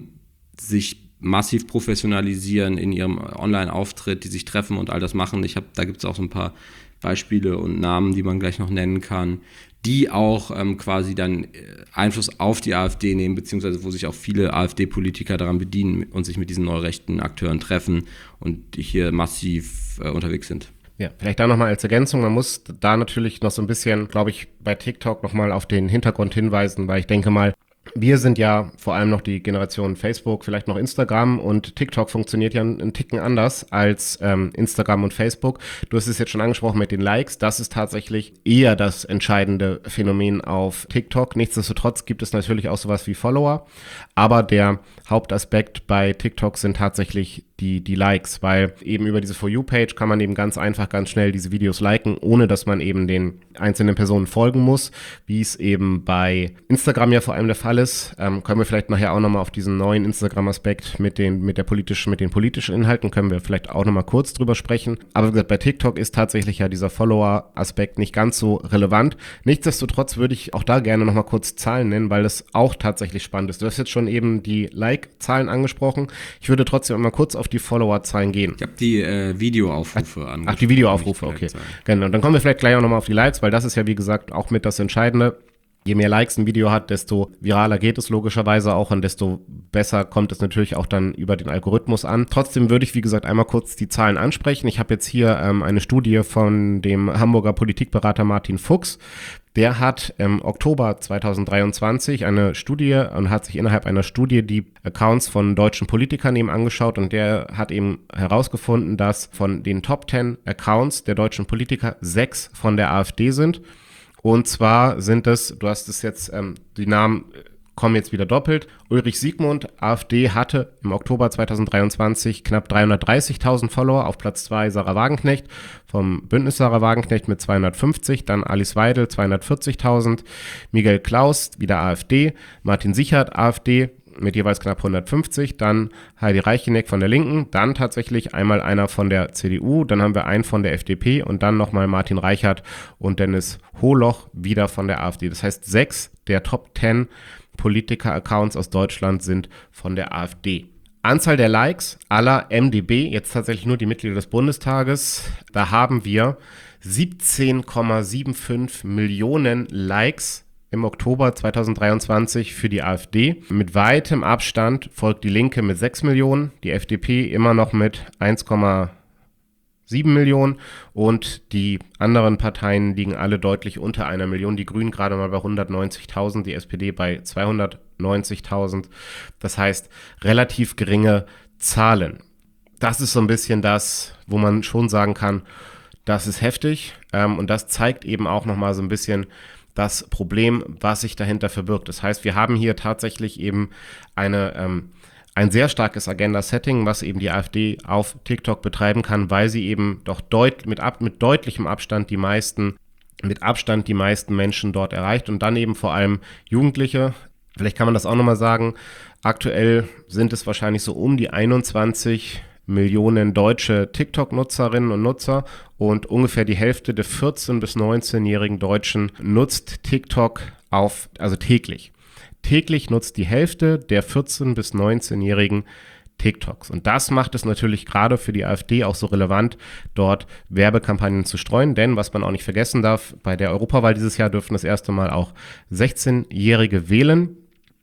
sich massiv professionalisieren in ihrem Online-Auftritt, die sich treffen und all das machen. Ich habe, da gibt es auch so ein paar Beispiele und Namen, die man gleich noch nennen kann, die auch ähm, quasi dann Einfluss auf die AfD nehmen, beziehungsweise wo sich auch viele AfD-Politiker daran bedienen und sich mit diesen neurechten Akteuren treffen und die hier massiv äh, unterwegs sind. Ja, vielleicht da nochmal als Ergänzung, man muss da natürlich noch so ein bisschen, glaube ich, bei TikTok nochmal auf den Hintergrund hinweisen, weil ich denke mal, wir sind ja vor allem noch die Generation Facebook, vielleicht noch Instagram, und TikTok funktioniert ja einen Ticken anders als ähm, Instagram und Facebook. Du hast es jetzt schon angesprochen mit den Likes. Das ist tatsächlich eher das entscheidende Phänomen auf TikTok. Nichtsdestotrotz gibt es natürlich auch sowas wie Follower, aber der Hauptaspekt bei TikTok sind tatsächlich die, die Likes, weil eben über diese For You-Page kann man eben ganz einfach, ganz schnell diese Videos liken, ohne dass man eben den einzelnen Personen folgen muss, wie es eben bei Instagram ja vor allem der Fall ist. Ähm, können wir vielleicht nachher auch nochmal auf diesen neuen Instagram-Aspekt mit den, mit der politischen, mit den politischen Inhalten, können wir vielleicht auch nochmal kurz drüber sprechen. Aber wie gesagt, bei TikTok ist tatsächlich ja dieser Follower-Aspekt nicht ganz so relevant. Nichtsdestotrotz würde ich auch da gerne nochmal kurz Zahlen nennen, weil das auch tatsächlich spannend ist. Du hast jetzt schon eben die Like-Zahlen angesprochen. Ich würde trotzdem mal kurz auf die Follower-Zahlen gehen. Ich habe die äh, Videoaufrufe ach, angesprochen. Ach, die Videoaufrufe, okay. Genau, dann kommen wir vielleicht gleich auch nochmal auf die Likes, weil das ist ja, wie gesagt, auch mit das Entscheidende. Je mehr Likes ein Video hat, desto viraler geht es logischerweise auch und desto besser kommt es natürlich auch dann über den Algorithmus an. Trotzdem würde ich, wie gesagt, einmal kurz die Zahlen ansprechen. Ich habe jetzt hier ähm, eine Studie von dem Hamburger Politikberater Martin Fuchs. Der hat im Oktober zweitausenddreiundzwanzig eine Studie und hat sich innerhalb einer Studie die Accounts von deutschen Politikern eben angeschaut, und der hat eben herausgefunden, dass von den Top zehn Accounts der deutschen Politiker sechs von der AfD sind. Und zwar sind es, du hast es jetzt, ähm, die Namen kommen jetzt wieder doppelt. Ulrich Siegmund, AfD, hatte im Oktober zweitausenddreiundzwanzig knapp dreihundertdreißigtausend Follower. Auf Platz zwei Sarah Wagenknecht vom Bündnis Sarah Wagenknecht mit zweihundertfünfzig, dann Alice Weidel zweihundertvierzigtausend, Miguel Klaus, wieder AfD, Martin Sichert, AfD, mit jeweils knapp hundertfünfzig, dann Heidi Reicheneck von der Linken, dann tatsächlich einmal einer von der C D U, dann haben wir einen von der F D P und dann nochmal Martin Reichert und Dennis Holoch wieder von der AfD. Das heißt, sechs der Top zehn Politiker-Accounts aus Deutschland sind von der AfD. Anzahl der Likes aller M D B, jetzt tatsächlich nur die Mitglieder des Bundestages, da haben wir siebzehn Komma fünfundsiebzig Millionen Likes im Oktober zweitausenddreiundzwanzig für die AfD. Mit weitem Abstand folgt die Linke mit sechs Millionen, die F D P immer noch mit eins Komma sieben Millionen und die anderen Parteien liegen alle deutlich unter einer Million. Die Grünen gerade mal bei hundertneunzigtausend, die S P D bei zweihundertneunzigtausend. Das heißt, relativ geringe Zahlen. Das ist so ein bisschen das, wo man schon sagen kann, das ist heftig, ähm, und das zeigt eben auch nochmal so ein bisschen das Problem, was sich dahinter verbirgt. Das heißt, wir haben hier tatsächlich eben eine, ähm, ein sehr starkes Agenda-Setting, was eben die AfD auf TikTok betreiben kann, weil sie eben doch deut- mit, ab- mit deutlichem Abstand die meisten, mit Abstand die meisten Menschen dort erreicht und dann eben vor allem Jugendliche. Vielleicht kann man das auch nochmal sagen. Aktuell sind es wahrscheinlich so um die einundzwanzig Millionen deutsche TikTok-Nutzerinnen und Nutzer und ungefähr die Hälfte der vierzehn- bis neunzehnjährigen Deutschen nutzt TikTok auf, also täglich. Täglich nutzt die Hälfte der vierzehn- bis neunzehnjährigen TikToks. Und das macht es natürlich gerade für die AfD auch so relevant, dort Werbekampagnen zu streuen. Denn, was man auch nicht vergessen darf, bei der Europawahl dieses Jahr dürfen das erste Mal auch sechzehnjährige wählen.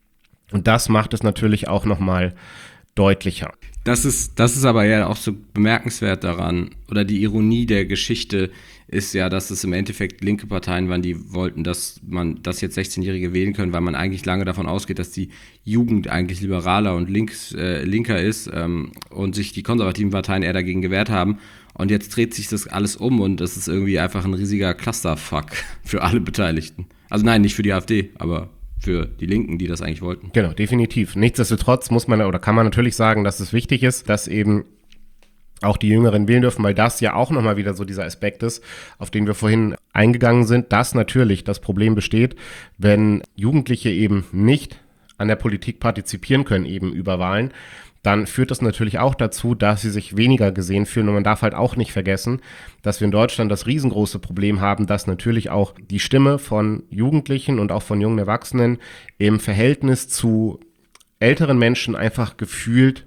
Und das macht es natürlich auch nochmal deutlicher. Das ist, das ist aber ja auch so bemerkenswert daran, oder die Ironie der Geschichte ist ja, dass es im Endeffekt linke Parteien waren, die wollten, dass man, dass jetzt sechzehnjährige wählen können, weil man eigentlich lange davon ausgeht, dass die Jugend eigentlich liberaler und links, äh, linker ist ähm, und sich die konservativen Parteien eher dagegen gewehrt haben. Und jetzt dreht sich das alles um und das ist irgendwie einfach ein riesiger Clusterfuck für alle Beteiligten. Also nein, nicht für die AfD, aber für die Linken, die das eigentlich wollten. Genau, definitiv. Nichtsdestotrotz muss man oder kann man natürlich sagen, dass es wichtig ist, dass eben auch die Jüngeren wählen dürfen, weil das ja auch nochmal wieder so dieser Aspekt ist, auf den wir vorhin eingegangen sind, dass natürlich das Problem besteht, wenn Jugendliche eben nicht an der Politik partizipieren können, eben über Wahlen, dann führt das natürlich auch dazu, dass sie sich weniger gesehen fühlen. Und man darf halt auch nicht vergessen, dass wir in Deutschland das riesengroße Problem haben, dass natürlich auch die Stimme von Jugendlichen und auch von jungen Erwachsenen im Verhältnis zu älteren Menschen einfach gefühlt,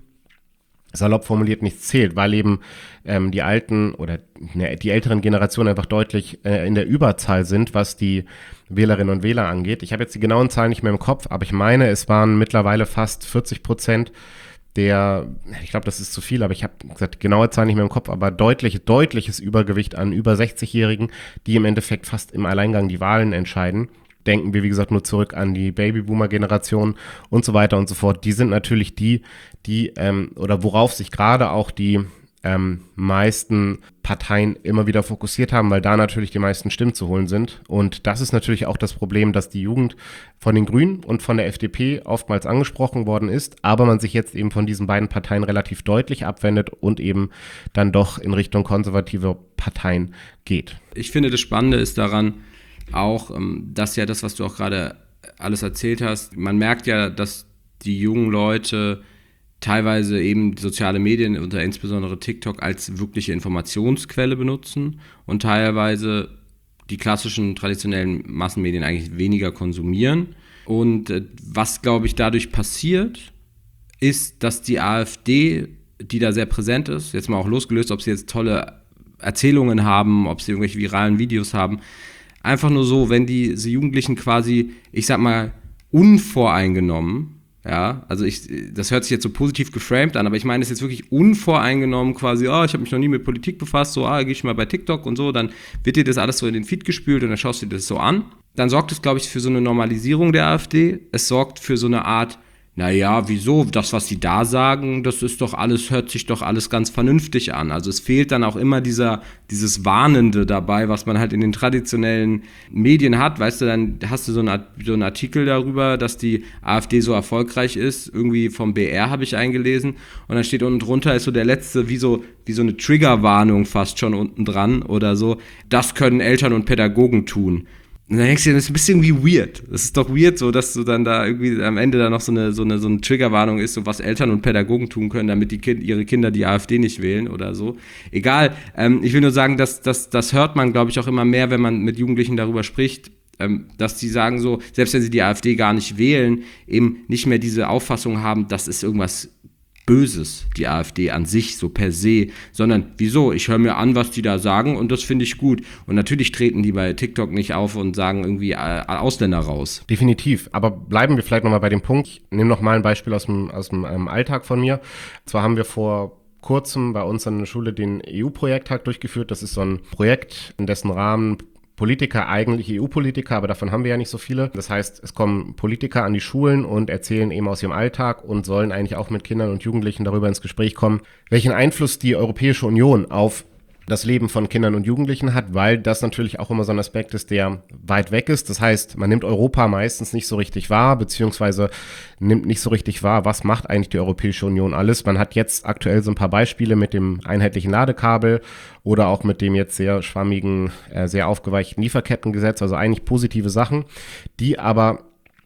salopp formuliert, nichts zählt, weil eben ähm, die alten oder ne, die älteren Generationen einfach deutlich äh, in der Überzahl sind, was die Wählerinnen und Wähler angeht. Ich habe jetzt die genauen Zahlen nicht mehr im Kopf, aber ich meine, es waren mittlerweile fast vierzig Prozent der, ich glaube, das ist zu viel, aber ich habe gesagt, genaue Zahlen nicht mehr im Kopf, aber deutlich, deutliches Übergewicht an über sechzig-Jährigen, die im Endeffekt fast im Alleingang die Wahlen entscheiden. Denken wir, wie gesagt, nur zurück an die Babyboomer-Generation und so weiter und so fort. Die sind natürlich die, die, ähm, oder worauf sich gerade auch die ähm, meisten Parteien immer wieder fokussiert haben, weil da natürlich die meisten Stimmen zu holen sind. Und das ist natürlich auch das Problem, dass die Jugend von den Grünen und von der F D P oftmals angesprochen worden ist, aber man sich jetzt eben von diesen beiden Parteien relativ deutlich abwendet und eben dann doch in Richtung konservative Parteien geht. Ich finde, das Spannende ist daran auch, dass ja das, was du auch gerade alles erzählt hast, man merkt ja, dass die jungen Leute teilweise eben soziale Medien und insbesondere TikTok als wirkliche Informationsquelle benutzen und teilweise die klassischen traditionellen Massenmedien eigentlich weniger konsumieren. Und was, glaube ich, dadurch passiert, ist, dass die AfD, die da sehr präsent ist, jetzt mal auch losgelöst, ob sie jetzt tolle Erzählungen haben, ob sie irgendwelche viralen Videos haben, einfach nur so, wenn diese Jugendlichen quasi, ich sag mal, unvoreingenommen, ja, also ich, das hört sich jetzt so positiv geframed an, aber ich meine es jetzt wirklich unvoreingenommen quasi, oh, ich habe mich noch nie mit Politik befasst, so, ah, gehe ich mal bei TikTok und so, dann wird dir das alles so in den Feed gespült und dann schaust du dir das so an. Dann sorgt es, glaube ich, für so eine Normalisierung der AfD. Es sorgt für so eine Art, naja, wieso, das, was sie da sagen, das ist doch alles, hört sich doch alles ganz vernünftig an. Also es fehlt dann auch immer dieser, dieses Warnende dabei, was man halt in den traditionellen Medien hat. Weißt du, dann hast du so einen, so einen Artikel darüber, dass die AfD so erfolgreich ist, irgendwie vom B R habe ich eingelesen und dann steht unten drunter, ist so der letzte, wie so, wie so eine Triggerwarnung fast schon unten dran oder so, das können Eltern und Pädagogen tun. Und dann denkst du dir, das ist ein bisschen wie weird. Das ist doch weird, so dass du dann da irgendwie am Ende da noch so eine, so eine, so eine Triggerwarnung ist, so was Eltern und Pädagogen tun können, damit die kind, ihre Kinder die AfD nicht wählen oder so. Egal, ähm, ich will nur sagen, dass, dass, das hört man, glaube ich, auch immer mehr, wenn man mit Jugendlichen darüber spricht, ähm, dass die sagen so, selbst wenn sie die AfD gar nicht wählen, eben nicht mehr diese Auffassung haben, das ist irgendwas Böses, die AfD an sich, so per se, sondern wieso? Ich höre mir an, was die da sagen und das finde ich gut. Und natürlich treten die bei TikTok nicht auf und sagen irgendwie äh, Ausländer raus. Definitiv, aber bleiben wir vielleicht nochmal bei dem Punkt. Ich nehme nochmal ein Beispiel aus dem, aus dem ähm, Alltag von mir. Und zwar haben wir vor kurzem bei uns an der Schule den E U-Projekttag durchgeführt. Das ist so ein Projekt, in dessen Rahmen Politiker, eigentlich E U-Politiker, aber davon haben wir ja nicht so viele. Das heißt, es kommen Politiker an die Schulen und erzählen eben aus ihrem Alltag und sollen eigentlich auch mit Kindern und Jugendlichen darüber ins Gespräch kommen, welchen Einfluss die Europäische Union auf das Leben von Kindern und Jugendlichen hat, weil das natürlich auch immer so ein Aspekt ist, der weit weg ist. Das heißt, man nimmt Europa meistens nicht so richtig wahr, beziehungsweise nimmt nicht so richtig wahr, was macht eigentlich die Europäische Union alles. Man hat jetzt aktuell so ein paar Beispiele mit dem einheitlichen Ladekabel oder auch mit dem jetzt sehr schwammigen, äh, sehr aufgeweichten Lieferkettengesetz, also eigentlich positive Sachen, die aber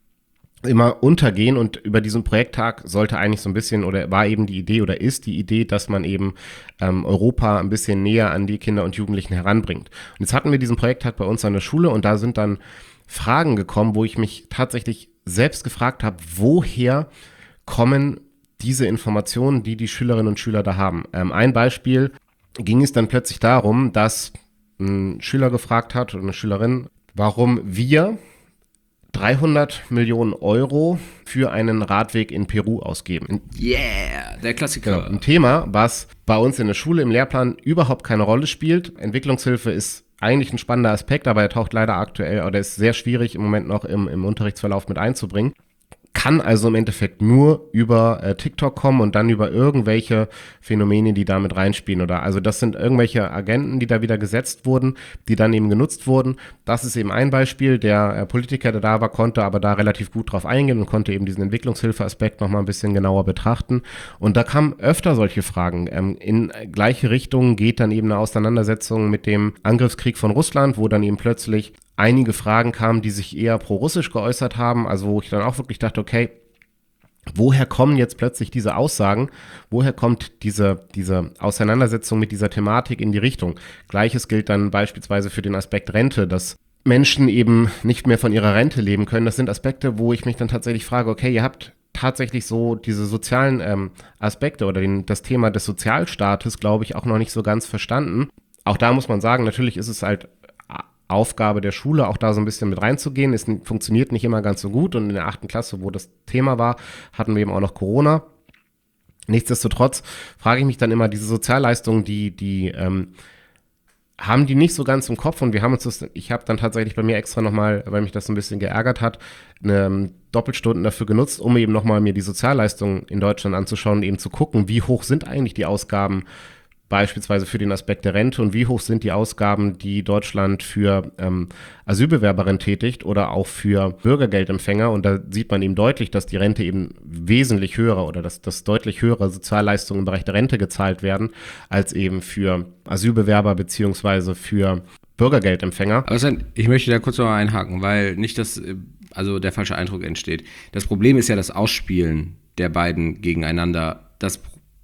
immer untergehen, und über diesen Projekttag sollte eigentlich so ein bisschen, oder war eben die Idee oder ist die Idee, dass man eben ähm, Europa ein bisschen näher an die Kinder und Jugendlichen heranbringt. Und jetzt hatten wir diesen Projekttag bei uns an der Schule und da sind dann Fragen gekommen, wo ich mich tatsächlich selbst gefragt habe, woher kommen diese Informationen, die die Schülerinnen und Schüler da haben. Ähm, ein Beispiel ging es dann plötzlich darum, dass ein Schüler gefragt hat oder eine Schülerin, warum wir dreihundert Millionen Euro für einen Radweg in Peru ausgeben. Yeah, der Klassiker. Genau, ein Thema, was bei uns in der Schule im Lehrplan überhaupt keine Rolle spielt. Entwicklungshilfe ist eigentlich ein spannender Aspekt, aber er taucht leider aktuell, oder ist sehr schwierig im Moment noch im, im Unterrichtsverlauf mit einzubringen. Kann also im Endeffekt nur über äh, TikTok kommen und dann über irgendwelche Phänomene, die da mit reinspielen. Oder also das sind irgendwelche Agenten, die da wieder gesetzt wurden, die dann eben genutzt wurden. Das ist eben ein Beispiel. Der äh, Politiker, der da war, konnte aber da relativ gut drauf eingehen und konnte eben diesen Entwicklungshilfe-Aspekt nochmal ein bisschen genauer betrachten. Und da kamen öfter solche Fragen. Ähm, in gleiche Richtung geht dann eben eine Auseinandersetzung mit dem Angriffskrieg von Russland, wo dann eben plötzlich einige Fragen kamen, die sich eher pro-russisch geäußert haben, also wo ich dann auch wirklich dachte, okay, woher kommen jetzt plötzlich diese Aussagen, woher kommt diese, diese Auseinandersetzung mit dieser Thematik in die Richtung? Gleiches gilt dann beispielsweise für den Aspekt Rente, dass Menschen eben nicht mehr von ihrer Rente leben können. Das sind Aspekte, wo ich mich dann tatsächlich frage, okay, ihr habt tatsächlich so diese sozialen ähm, Aspekte oder den, das Thema des Sozialstaates, glaube ich, auch noch nicht so ganz verstanden. Auch da muss man sagen, natürlich ist es halt Aufgabe der Schule, auch da so ein bisschen mit reinzugehen. Es funktioniert nicht immer ganz so gut und in der achten Klasse, wo das Thema war, hatten wir eben auch noch Corona. Nichtsdestotrotz frage ich mich dann immer, diese Sozialleistungen, die, die ähm, haben die nicht so ganz im Kopf und wir haben uns das, ich habe dann tatsächlich bei mir extra nochmal, weil mich das so ein bisschen geärgert hat, eine Doppelstunden dafür genutzt, um eben nochmal mir die Sozialleistungen in Deutschland anzuschauen und eben zu gucken, wie hoch sind eigentlich die Ausgaben beispielsweise für den Aspekt der Rente und wie hoch sind die Ausgaben, die Deutschland für ähm, Asylbewerberinnen tätigt oder auch für Bürgergeldempfänger. Und da sieht man eben deutlich, dass die Rente eben wesentlich höhere oder dass, dass deutlich höhere Sozialleistungen im Bereich der Rente gezahlt werden, als eben für Asylbewerber beziehungsweise für Bürgergeldempfänger. Aber Sven, ich möchte da kurz noch mal einhaken, weil nicht, dass also der falsche Eindruck entsteht. Das Problem ist ja das Ausspielen der beiden gegeneinander. Das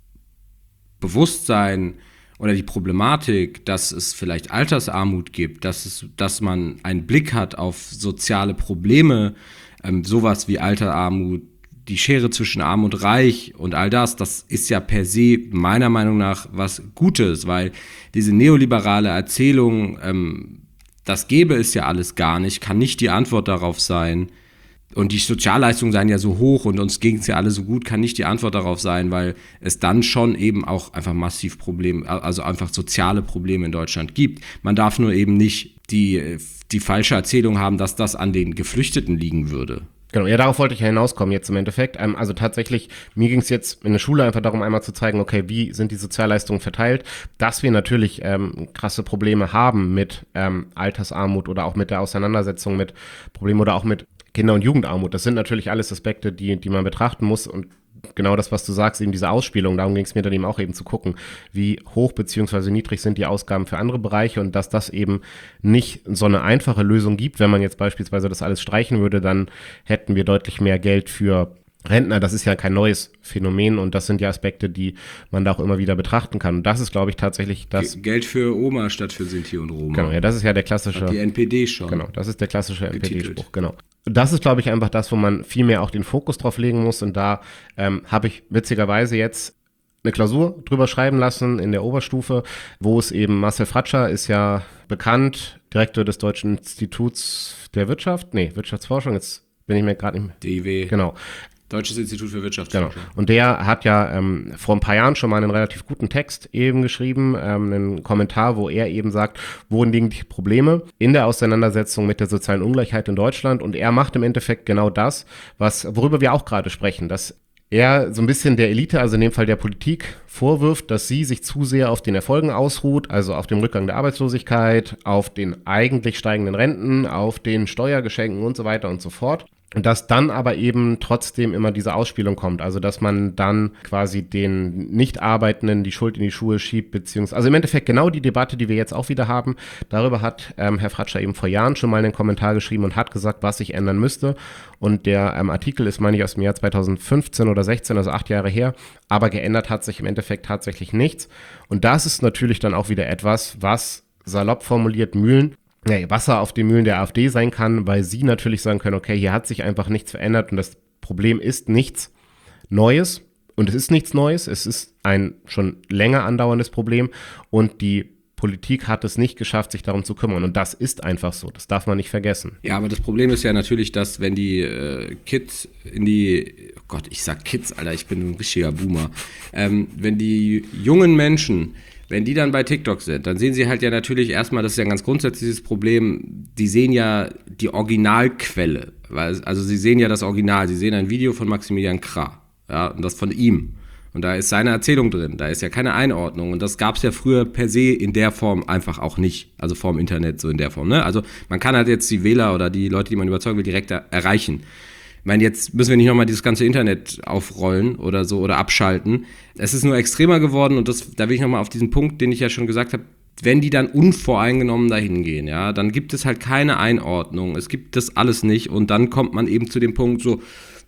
Bewusstsein oder die Problematik, dass es vielleicht Altersarmut gibt, dass es, dass man einen Blick hat auf soziale Probleme, ähm, sowas wie Altersarmut, die Schere zwischen Arm und Reich und all das, das ist ja per se meiner Meinung nach was Gutes, weil diese neoliberale Erzählung, ähm, das gäbe es ja alles gar nicht, kann nicht die Antwort darauf sein. Und die Sozialleistungen seien ja so hoch und uns ging es ja alle so gut, kann nicht die Antwort darauf sein, weil es dann schon eben auch einfach massiv Probleme, also einfach soziale Probleme in Deutschland gibt. Man darf nur eben nicht die, die falsche Erzählung haben, dass das an den Geflüchteten liegen würde. Genau, ja, darauf wollte ich ja hinauskommen jetzt im Endeffekt. Ähm, also tatsächlich, mir ging es jetzt in der Schule einfach darum, einmal zu zeigen, okay, wie sind die Sozialleistungen verteilt, dass wir natürlich ähm, krasse Probleme haben mit ähm, Altersarmut oder auch mit der Auseinandersetzung mit Problemen oder auch mit Kinder- und Jugendarmut. Das sind natürlich alles Aspekte, die, die man betrachten muss und genau das, was du sagst, eben diese Ausspielung, darum ging es mir dann eben auch eben zu gucken, wie hoch beziehungsweise niedrig sind die Ausgaben für andere Bereiche und dass das eben nicht so eine einfache Lösung gibt. Wenn man jetzt beispielsweise das alles streichen würde, dann hätten wir deutlich mehr Geld für Rentner. Das ist ja kein neues Phänomen und das sind ja Aspekte, die man da auch immer wieder betrachten kann. Und das ist, glaube ich, tatsächlich das... Geld für Oma statt für Sinti und Roma. Genau, ja, das ist ja der klassische... Hat die N P D schon. Genau, das ist der klassische N P D-Spruch, getitelt. genau. Das ist, glaube ich, einfach das, wo man viel mehr auch den Fokus drauf legen muss und da ähm, habe ich witzigerweise jetzt eine Klausur drüber schreiben lassen in der Oberstufe, wo es eben, Marcel Fratscher ist ja bekannt, Direktor des Deutschen Instituts der Wirtschaft, nee, Wirtschaftsforschung, jetzt bin ich mir gerade nicht mehr... D I W. Genau. Deutsches Institut für Wirtschaftsforschung. Genau. Und der hat ja ähm, vor ein paar Jahren schon mal einen relativ guten Text eben geschrieben, ähm, einen Kommentar, wo er eben sagt, worin liegen die Probleme in der Auseinandersetzung mit der sozialen Ungleichheit in Deutschland. Und er macht im Endeffekt genau das, was worüber wir auch gerade sprechen, dass er so ein bisschen der Elite, also in dem Fall der Politik, vorwirft, dass sie sich zu sehr auf den Erfolgen ausruht, also auf dem Rückgang der Arbeitslosigkeit, auf den eigentlich steigenden Renten, auf den Steuergeschenken und so weiter und so fort. Und dass dann aber eben trotzdem immer diese Ausspielung kommt, also dass man dann quasi den Nicht-Arbeitenden die Schuld in die Schuhe schiebt, beziehungsweise, also im Endeffekt genau die Debatte, die wir jetzt auch wieder haben, darüber hat ähm, Herr Fratscher eben vor Jahren schon mal einen Kommentar geschrieben und hat gesagt, was sich ändern müsste. Und der ähm, Artikel ist, meine ich, aus dem Jahr zweitausendfünfzehn oder sechzehn, also acht Jahre her, aber geändert hat sich im Endeffekt tatsächlich nichts. Und das ist natürlich dann auch wieder etwas, was salopp formuliert Mühlen, Nee, Wasser auf den Mühlen der AfD sein kann, weil sie natürlich sagen können, okay, hier hat sich einfach nichts verändert und das Problem ist nichts Neues und es ist nichts Neues, es ist ein schon länger andauerndes Problem und die Politik hat es nicht geschafft, sich darum zu kümmern und das ist einfach so, das darf man nicht vergessen. Ja, aber das Problem ist ja natürlich, dass wenn die äh, Kids in die, oh Gott, ich sag Kids, Alter, ich bin ein richtiger Boomer, ähm, wenn die jungen Menschen Wenn die dann bei TikTok sind, dann sehen sie halt ja natürlich erstmal, das ist ja ein ganz grundsätzliches Problem, die sehen ja die Originalquelle. Weil, also sie sehen ja das Original, sie sehen ein Video von Maximilian Krah, ja, und das von ihm. Und da ist seine Erzählung drin, da ist ja keine Einordnung. Und das gab es ja früher per se in der Form einfach auch nicht. Also vorm Internet so in der Form. Ne? Also man kann halt jetzt die Wähler oder die Leute, die man überzeugen will, direkt erreichen. Ich meine, jetzt müssen wir nicht nochmal dieses ganze Internet aufrollen oder so oder abschalten. Es ist nur extremer geworden und das, da will ich nochmal auf diesen Punkt, den ich ja schon gesagt habe, wenn die dann unvoreingenommen dahin gehen, ja, dann gibt es halt keine Einordnung, es gibt das alles nicht und dann kommt man eben zu dem Punkt so,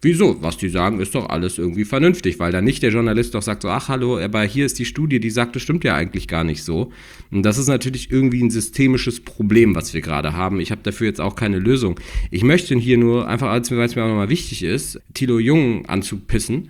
Wieso? Was die sagen, ist doch alles irgendwie vernünftig, weil dann nicht der Journalist doch sagt so, ach hallo, aber hier ist die Studie, die sagt, das stimmt ja eigentlich gar nicht so. Und das ist natürlich irgendwie ein systemisches Problem, was wir gerade haben. Ich habe dafür jetzt auch keine Lösung. Ich möchte hier nur, einfach weil es mir auch nochmal wichtig ist, Thilo Jung anzupissen,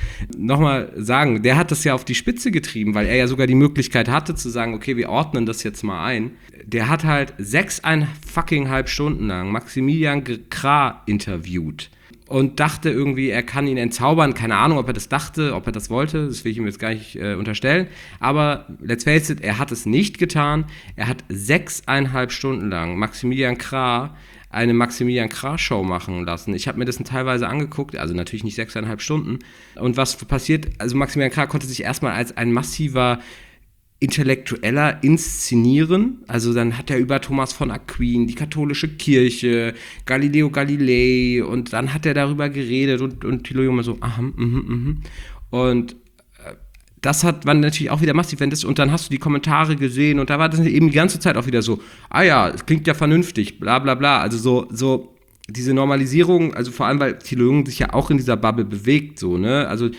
nochmal sagen, der hat das ja auf die Spitze getrieben, weil er ja sogar die Möglichkeit hatte zu sagen, okay, wir ordnen das jetzt mal ein. Der hat halt sechseinhalb fucking halb Stunden lang Maximilian Krah interviewt und dachte irgendwie, er kann ihn entzaubern. Keine Ahnung, ob er das dachte, ob er das wollte. Das will ich ihm jetzt gar nicht äh, unterstellen. Aber let's face it, er hat es nicht getan. Er hat sechseinhalb Stunden lang Maximilian Krah eine Maximilian Krah-Show machen lassen. Ich habe mir das teilweise angeguckt, also natürlich nicht sechseinhalb Stunden. Und was passiert, also Maximilian Krah konnte sich erstmal als ein massiver Intellektueller inszenieren, also dann hat er über Thomas von Aquin, die katholische Kirche, Galileo Galilei und dann hat er darüber geredet und, und Thilo Jung so, aha, mhm, mhm. Und äh, das hat man natürlich auch wieder massiv, wenn das, und dann hast du die Kommentare gesehen und da war das eben die ganze Zeit auch wieder so, ah ja, es klingt ja vernünftig, bla bla bla, also so, so diese Normalisierung, also vor allem, weil Thilo Jung sich ja auch in dieser Bubble bewegt, so, ne, also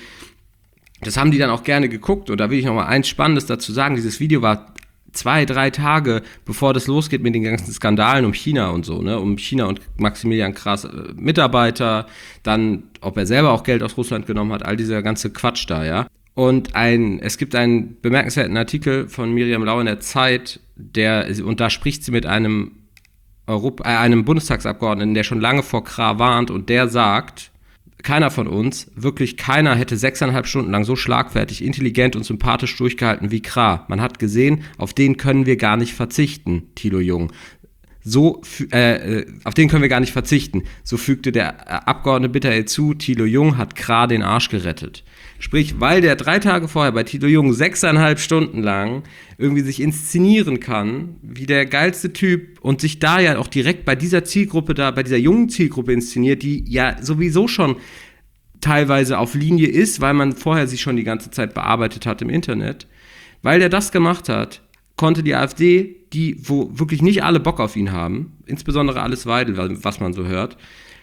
das haben die dann auch gerne geguckt und da will ich noch mal eins Spannendes dazu sagen, dieses Video war zwei, drei Tage, bevor das losgeht mit den ganzen Skandalen um China und so, ne, um China und Maximilian Krahs äh, Mitarbeiter, dann, ob er selber auch Geld aus Russland genommen hat, all dieser ganze Quatsch da, ja. Und ein, es gibt einen bemerkenswerten Artikel von Miriam Lau in der Zeit, der, und da spricht sie mit einem Europa, äh, einem Bundestagsabgeordneten, der schon lange vor Krah warnt und der sagt, keiner von uns, wirklich keiner hätte sechseinhalb Stunden lang so schlagfertig, intelligent und sympathisch durchgehalten wie Krah. Man hat gesehen, auf den können wir gar nicht verzichten, Thilo Jung. So, äh, auf den können wir gar nicht verzichten. So fügte der Abgeordnete bitter hinzu, Thilo Jung hat Krah den Arsch gerettet. Sprich, weil der drei Tage vorher bei Thilo Jung sechseinhalb Stunden lang irgendwie sich inszenieren kann, wie der geilste Typ und sich da ja auch direkt bei dieser Zielgruppe da, bei dieser jungen Zielgruppe inszeniert, die ja sowieso schon teilweise auf Linie ist, weil man vorher sie schon die ganze Zeit bearbeitet hat im Internet. Weil der das gemacht hat, konnte die AfD, die, wo wirklich nicht alle Bock auf ihn haben, insbesondere Alice Weidel, was man so hört,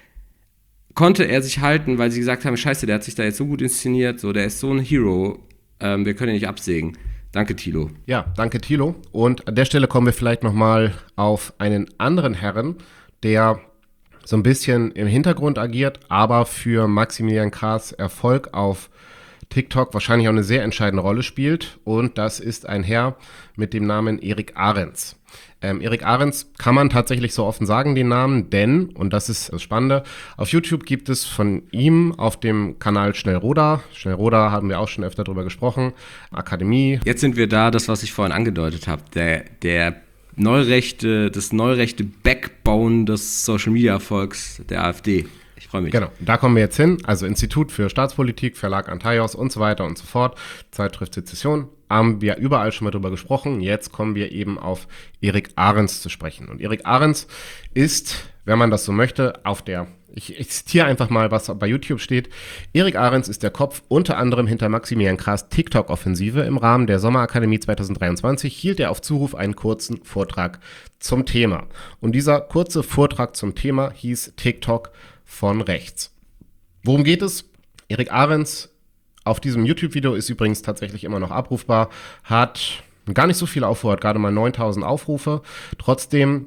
konnte er sich halten, weil sie gesagt haben, scheiße, der hat sich da jetzt so gut inszeniert, so, der ist so ein Hero, ähm, wir können ihn nicht absägen. Danke, Thilo. Ja, danke, Thilo. Und an der Stelle kommen wir vielleicht nochmal auf einen anderen Herren, der so ein bisschen im Hintergrund agiert, aber für Maximilian Krahs Erfolg auf TikTok wahrscheinlich auch eine sehr entscheidende Rolle spielt. Und das ist ein Herr mit dem Namen Erik Ahrens. Ähm, Erik Ahrens kann man tatsächlich so offen sagen, den Namen, denn, und das ist das Spannende, auf YouTube gibt es von ihm auf dem Kanal Schnellroda, Schnellroda haben wir auch schon öfter drüber gesprochen, Akademie. Jetzt sind wir da, das, was ich vorhin angedeutet habe, der, der neurechte, das neurechte Backbone des Social-Media-Erfolgs der AfD. Ich freue mich. Genau, da kommen wir jetzt hin. Also Institut für Staatspolitik, Verlag Antaios und so weiter und so fort. Zeitschrift Sezession. Haben wir überall schon mal drüber gesprochen. Jetzt kommen wir eben auf Erik Ahrens zu sprechen. Und Erik Ahrens ist, wenn man das so möchte, auf der, ich, ich zitiere einfach mal, was bei YouTube steht. Erik Ahrens ist der Kopf unter anderem hinter Maximilian Krahs TikTok-Offensive. Im Rahmen der Sommerakademie zwanzig dreiundzwanzig hielt er auf Zuruf einen kurzen Vortrag zum Thema. Und dieser kurze Vortrag zum Thema hieß TikTok von rechts. Worum geht es? Erik Ahrens auf diesem YouTube-Video ist übrigens tatsächlich immer noch abrufbar, hat gar nicht so viele Aufrufe, hat gerade mal neuntausend Aufrufe. Trotzdem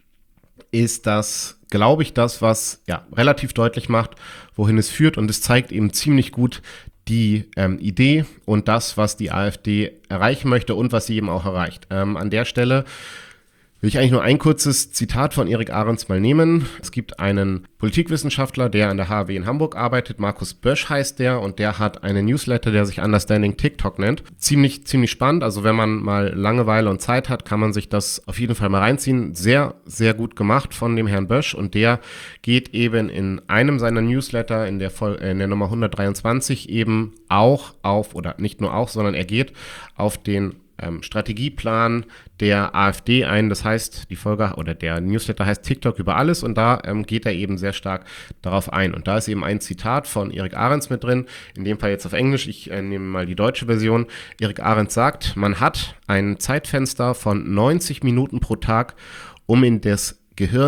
ist das, glaube ich, das, was ja relativ deutlich macht, wohin es führt, und es zeigt eben ziemlich gut die ähm, Idee und das, was die AfD erreichen möchte und was sie eben auch erreicht. Ähm, an der Stelle will ich eigentlich nur ein kurzes Zitat von Erik Ahrens mal nehmen. Es gibt einen Politikwissenschaftler, der an der H W in Hamburg arbeitet, Markus Bösch heißt der, und der hat einen Newsletter, der sich Understanding TikTok nennt. Ziemlich, ziemlich spannend, also wenn man mal Langeweile und Zeit hat, kann man sich das auf jeden Fall mal reinziehen. Sehr, sehr gut gemacht von dem Herrn Bösch, und der geht eben in einem seiner Newsletter, in der, Vol- in der Nummer hundertdreiundzwanzig eben auch auf, oder nicht nur auch, sondern er geht auf den Ähm, Strategieplan der AfD ein. Das heißt, die Folge oder der Newsletter heißt TikTok über alles, und da ähm, geht er eben sehr stark darauf ein. Und da ist eben ein Zitat von Erik Ahrens mit drin, in dem Fall jetzt auf Englisch, ich äh, nehme mal die deutsche Version. Erik Ahrens sagt, man hat ein Zeitfenster von neunzig Minuten pro Tag, um in das Gehirn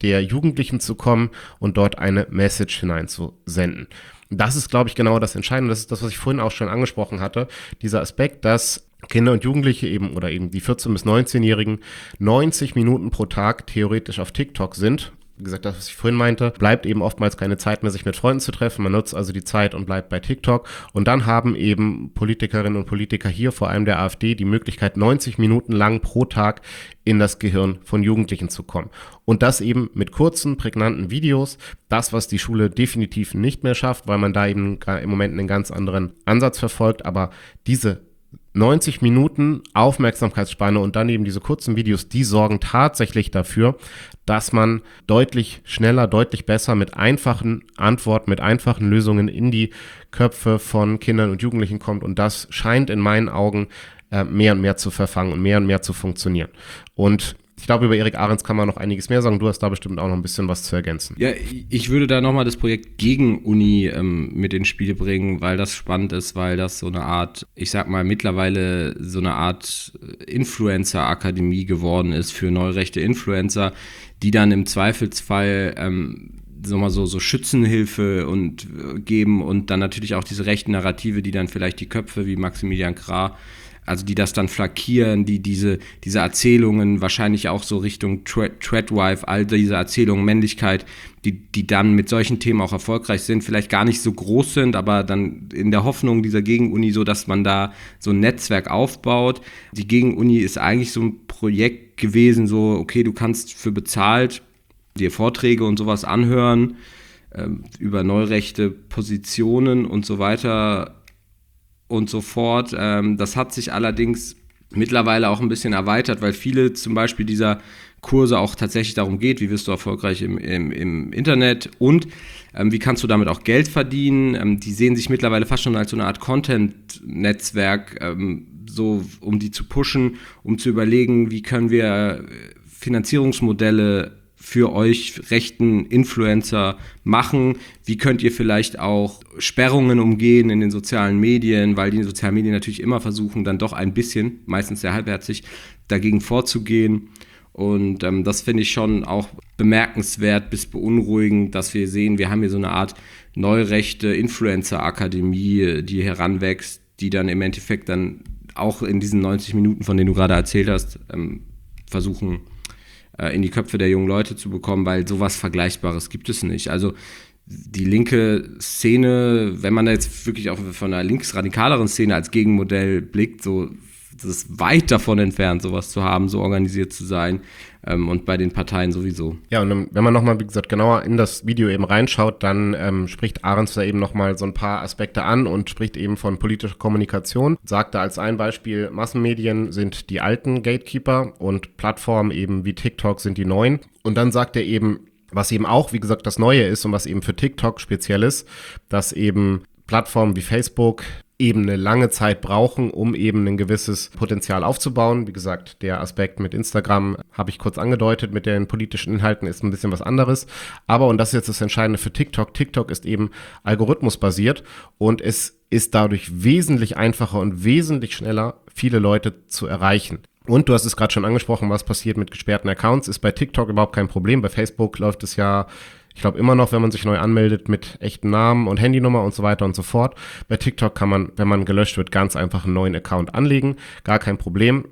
der Jugendlichen zu kommen und dort eine Message hineinzusenden. Das ist, glaube ich, genau das Entscheidende. Das ist das, was ich vorhin auch schon angesprochen hatte. Dieser Aspekt, dass Kinder und Jugendliche eben oder eben die vierzehn- bis neunzehnjährigen neunzig Minuten pro Tag theoretisch auf TikTok sind. Wie gesagt, das, was ich vorhin meinte, bleibt eben oftmals keine Zeit mehr, sich mit Freunden zu treffen. Man nutzt also die Zeit und bleibt bei TikTok. Und dann haben eben Politikerinnen und Politiker hier, vor allem der AfD, die Möglichkeit, neunzig Minuten lang pro Tag in das Gehirn von Jugendlichen zu kommen. Und das eben mit kurzen, prägnanten Videos. Das, was die Schule definitiv nicht mehr schafft, weil man da eben im Moment einen ganz anderen Ansatz verfolgt. Aber diese neunzig Minuten Aufmerksamkeitsspanne und dann eben diese kurzen Videos, die sorgen tatsächlich dafür, dass man deutlich schneller, deutlich besser mit einfachen Antworten, mit einfachen Lösungen in die Köpfe von Kindern und Jugendlichen kommt. Und das scheint in meinen Augen äh, mehr und mehr zu verfangen und mehr und mehr zu funktionieren. Und ich glaube, über Erik Ahrens kann man noch einiges mehr sagen. Du hast da bestimmt auch noch ein bisschen was zu ergänzen. Ja, ich würde da nochmal das Projekt Gegen-Uni ähm, mit ins Spiel bringen, weil das spannend ist, weil das so eine Art, ich sag mal, mittlerweile so eine Art Influencer-Akademie geworden ist für neurechte Influencer, die dann im Zweifelsfall ähm, so mal so, so Schützenhilfe und äh, geben und dann natürlich auch diese rechten Narrative, die dann vielleicht die Köpfe wie Maximilian Krah, also die das dann flankieren, die diese, diese Erzählungen, wahrscheinlich auch so Richtung Treadwife, all diese Erzählungen, Männlichkeit, die, die dann mit solchen Themen auch erfolgreich sind, vielleicht gar nicht so groß sind, aber dann in der Hoffnung dieser Gegenuni so, dass man da so ein Netzwerk aufbaut. Die Gegenuni ist eigentlich so ein Projekt gewesen, so, okay, du kannst für bezahlt dir Vorträge und sowas anhören, äh, über neurechte Positionen und so weiter und so fort. Ähm, das hat sich allerdings mittlerweile auch ein bisschen erweitert, weil viele zum Beispiel dieser Kurse auch tatsächlich darum geht, wie wirst du erfolgreich im, im, im Internet und ähm, wie kannst du damit auch Geld verdienen. Ähm, die sehen sich mittlerweile fast schon als so eine Art Content-Netzwerk, ähm, so um die zu pushen, um zu überlegen, wie können wir Finanzierungsmodelle für euch rechten Influencer machen? Wie könnt ihr vielleicht auch Sperrungen umgehen in den sozialen Medien, weil die sozialen Medien natürlich immer versuchen, dann doch ein bisschen, meistens sehr halbherzig, dagegen vorzugehen. Und ähm, das finde ich schon auch bemerkenswert bis beunruhigend, dass wir sehen, wir haben hier so eine Art neurechte Influencer-Akademie, die heranwächst, die dann im Endeffekt dann auch in diesen neunzig Minuten, von denen du gerade erzählt hast, ähm, versuchen, in die Köpfe der jungen Leute zu bekommen, weil sowas Vergleichbares gibt es nicht. Also die linke Szene, wenn man da jetzt wirklich auch von einer linksradikaleren Szene als Gegenmodell blickt, so das ist weit davon entfernt, sowas zu haben, so organisiert zu sein ähm, und bei den Parteien sowieso. Ja, und wenn man nochmal, wie gesagt, genauer in das Video eben reinschaut, dann ähm, spricht Ahrens da eben nochmal so ein paar Aspekte an und spricht eben von politischer Kommunikation. Sagt da als ein Beispiel, Massenmedien sind die alten Gatekeeper und Plattformen eben wie TikTok sind die neuen. Und dann sagt er eben, was eben auch, wie gesagt, das Neue ist und was eben für TikTok speziell ist, dass eben Plattformen wie Facebook eben eine lange Zeit brauchen, um eben ein gewisses Potenzial aufzubauen. Wie gesagt, der Aspekt mit Instagram habe ich kurz angedeutet, mit den politischen Inhalten ist ein bisschen was anderes. Aber, und das ist jetzt das Entscheidende für TikTok, TikTok ist eben algorithmusbasiert und es ist dadurch wesentlich einfacher und wesentlich schneller, viele Leute zu erreichen. Und du hast es gerade schon angesprochen, was passiert mit gesperrten Accounts, ist bei TikTok überhaupt kein Problem. Bei Facebook läuft es ja, ich glaube, immer noch, wenn man sich neu anmeldet mit echten Namen und Handynummer und so weiter und so fort. Bei TikTok kann man, wenn man gelöscht wird, ganz einfach einen neuen Account anlegen. Gar kein Problem.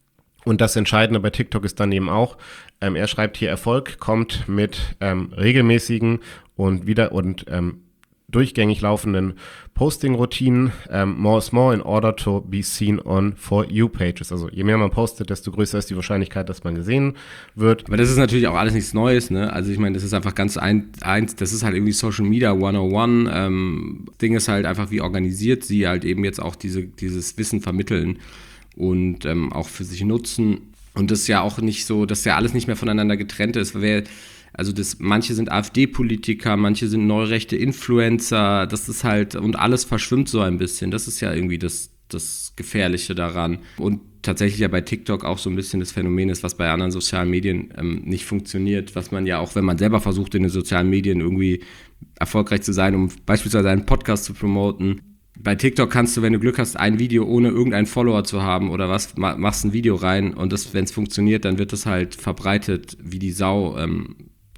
Und das Entscheidende bei TikTok ist dann eben auch, ähm, er schreibt hier, Erfolg kommt mit ähm, regelmäßigen und wieder und ähm, durchgängig laufenden Posting-Routinen, ähm, more is more in order to be seen on For You pages. Also je mehr man postet, desto größer ist die Wahrscheinlichkeit, dass man gesehen wird. Aber das ist natürlich auch alles nichts Neues, ne? Also ich meine, das ist einfach ganz ein, eins, das ist halt irgendwie Social Media hundertundeins. Ähm, Ding ist halt einfach, wie organisiert sie halt eben jetzt auch diese, dieses Wissen vermitteln und ähm, auch für sich nutzen. Und das ist ja auch nicht so, dass ja alles nicht mehr voneinander getrennt ist. Wer Also das, manche sind AfD-Politiker, manche sind neurechte Influencer, das ist halt, und alles verschwimmt so ein bisschen. Das ist ja irgendwie das, das Gefährliche daran. Und tatsächlich ja bei TikTok auch so ein bisschen das Phänomen ist, was bei anderen sozialen Medien ähm, nicht funktioniert, was man ja auch, wenn man selber versucht, in den sozialen Medien irgendwie erfolgreich zu sein, um beispielsweise einen Podcast zu promoten. Bei TikTok kannst du, wenn du Glück hast, ein Video ohne irgendeinen Follower zu haben oder was, machst ein Video rein und das, wenn es funktioniert, dann wird das halt verbreitet wie die Sau. Ähm,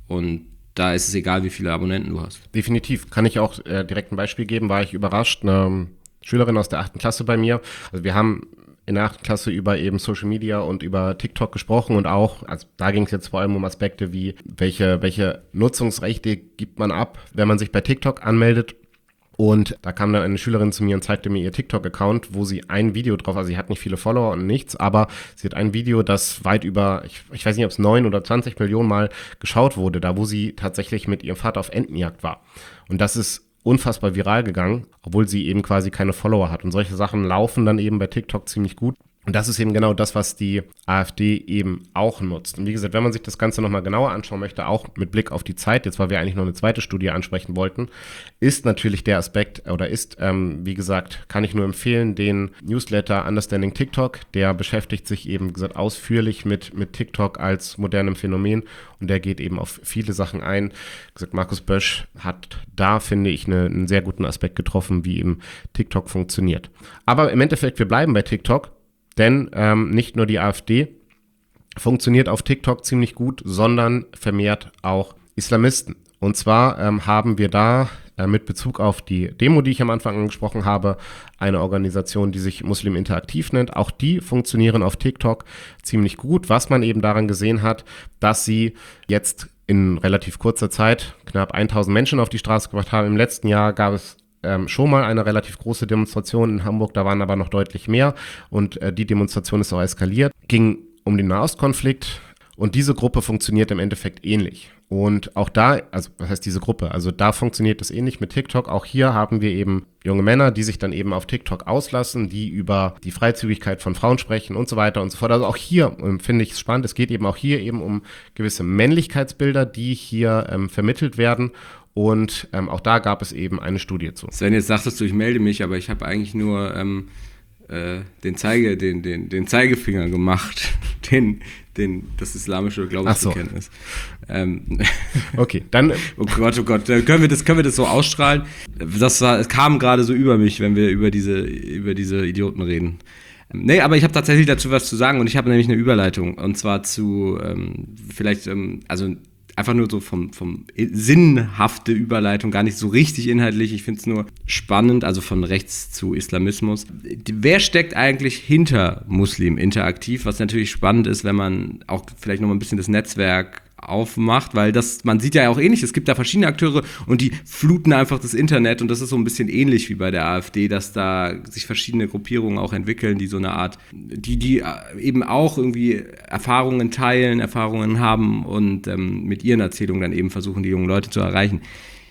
Und da ist es egal, wie viele Abonnenten du hast. Definitiv. Kann ich auch äh, direkt ein Beispiel geben, war ich überrascht. Eine Schülerin aus der achten Klasse bei mir. Also wir haben in der achten Klasse über eben Social Media und über TikTok gesprochen und auch, also da ging es jetzt vor allem um Aspekte wie, welche, welche Nutzungsrechte gibt man ab, wenn man sich bei TikTok anmeldet. Und da kam dann eine Schülerin zu mir und zeigte mir ihr TikTok-Account, wo sie ein Video drauf, also sie hat nicht viele Follower und nichts, aber sie hat ein Video, das weit über, ich, ich weiß nicht, ob es neun oder zwanzig Millionen Mal geschaut wurde, da wo sie tatsächlich mit ihrem Vater auf Entenjagd war. Und das ist unfassbar viral gegangen, obwohl sie eben quasi keine Follower hat. Und solche Sachen laufen dann eben bei TikTok ziemlich gut. Und das ist eben genau das, was die AfD eben auch nutzt. Und wie gesagt, wenn man sich das Ganze nochmal genauer anschauen möchte, auch mit Blick auf die Zeit, jetzt weil wir eigentlich noch eine zweite Studie ansprechen wollten, ist natürlich der Aspekt, oder ist, ähm, wie gesagt, kann ich nur empfehlen, den Newsletter Understanding TikTok, der beschäftigt sich eben, wie gesagt, ausführlich mit, mit TikTok als modernem Phänomen und der geht eben auf viele Sachen ein. Wie gesagt, Markus Bösch hat da, finde ich, eine, einen sehr guten Aspekt getroffen, wie eben TikTok funktioniert. Aber im Endeffekt, wir bleiben bei TikTok. Denn ähm, nicht nur die AfD funktioniert auf TikTok ziemlich gut, sondern vermehrt auch Islamisten. Und zwar ähm, haben wir da äh, mit Bezug auf die Demo, die ich am Anfang angesprochen habe, eine Organisation, die sich Muslim Interaktiv nennt. Auch die funktionieren auf TikTok ziemlich gut, was man eben daran gesehen hat, dass sie jetzt in relativ kurzer Zeit knapp tausend Menschen auf die Straße gebracht haben. Im letzten Jahr gab es Ähm, schon mal eine relativ große Demonstration in Hamburg, da waren aber noch deutlich mehr und äh, die Demonstration ist auch eskaliert, ging um den Nahostkonflikt und diese Gruppe funktioniert im Endeffekt ähnlich. Und auch da, also was heißt diese Gruppe, also da funktioniert es ähnlich mit TikTok, auch hier haben wir eben junge Männer, die sich dann eben auf TikTok auslassen, die über die Freizügigkeit von Frauen sprechen und so weiter und so fort. Also auch hier ähm, finde ich es spannend, es geht eben auch hier eben um gewisse Männlichkeitsbilder, die hier ähm, vermittelt werden. Und ähm, auch da gab es eben eine Studie zu. Sven, jetzt sagtest du, ich melde mich, aber ich habe eigentlich nur ähm, äh, den, Zeige, den, den, den Zeigefinger gemacht, den, den, das islamische Glaubensbekenntnis. So. Ähm, okay, dann... oh Gott, oh Gott, können wir das, können wir das so ausstrahlen? Das war, es kam gerade so über mich, wenn wir über diese, über diese Idioten reden. Nee, aber ich habe tatsächlich dazu was zu sagen und ich habe nämlich eine Überleitung. Und zwar zu, ähm, vielleicht, ähm, also... einfach nur so vom, vom sinnhafte Überleitung, gar nicht so richtig inhaltlich. Ich finde es nur spannend, also von Rechts zu Islamismus. Wer steckt eigentlich hinter Muslim Interaktiv? Was natürlich spannend ist, wenn man auch vielleicht noch mal ein bisschen das Netzwerk aufmacht, weil das, man sieht ja auch ähnlich, es gibt da verschiedene Akteure und die fluten einfach das Internet und das ist so ein bisschen ähnlich wie bei der AfD, dass da sich verschiedene Gruppierungen auch entwickeln, die so eine Art, die, die eben auch irgendwie Erfahrungen teilen, Erfahrungen haben und ähm, mit ihren Erzählungen dann eben versuchen, die jungen Leute zu erreichen.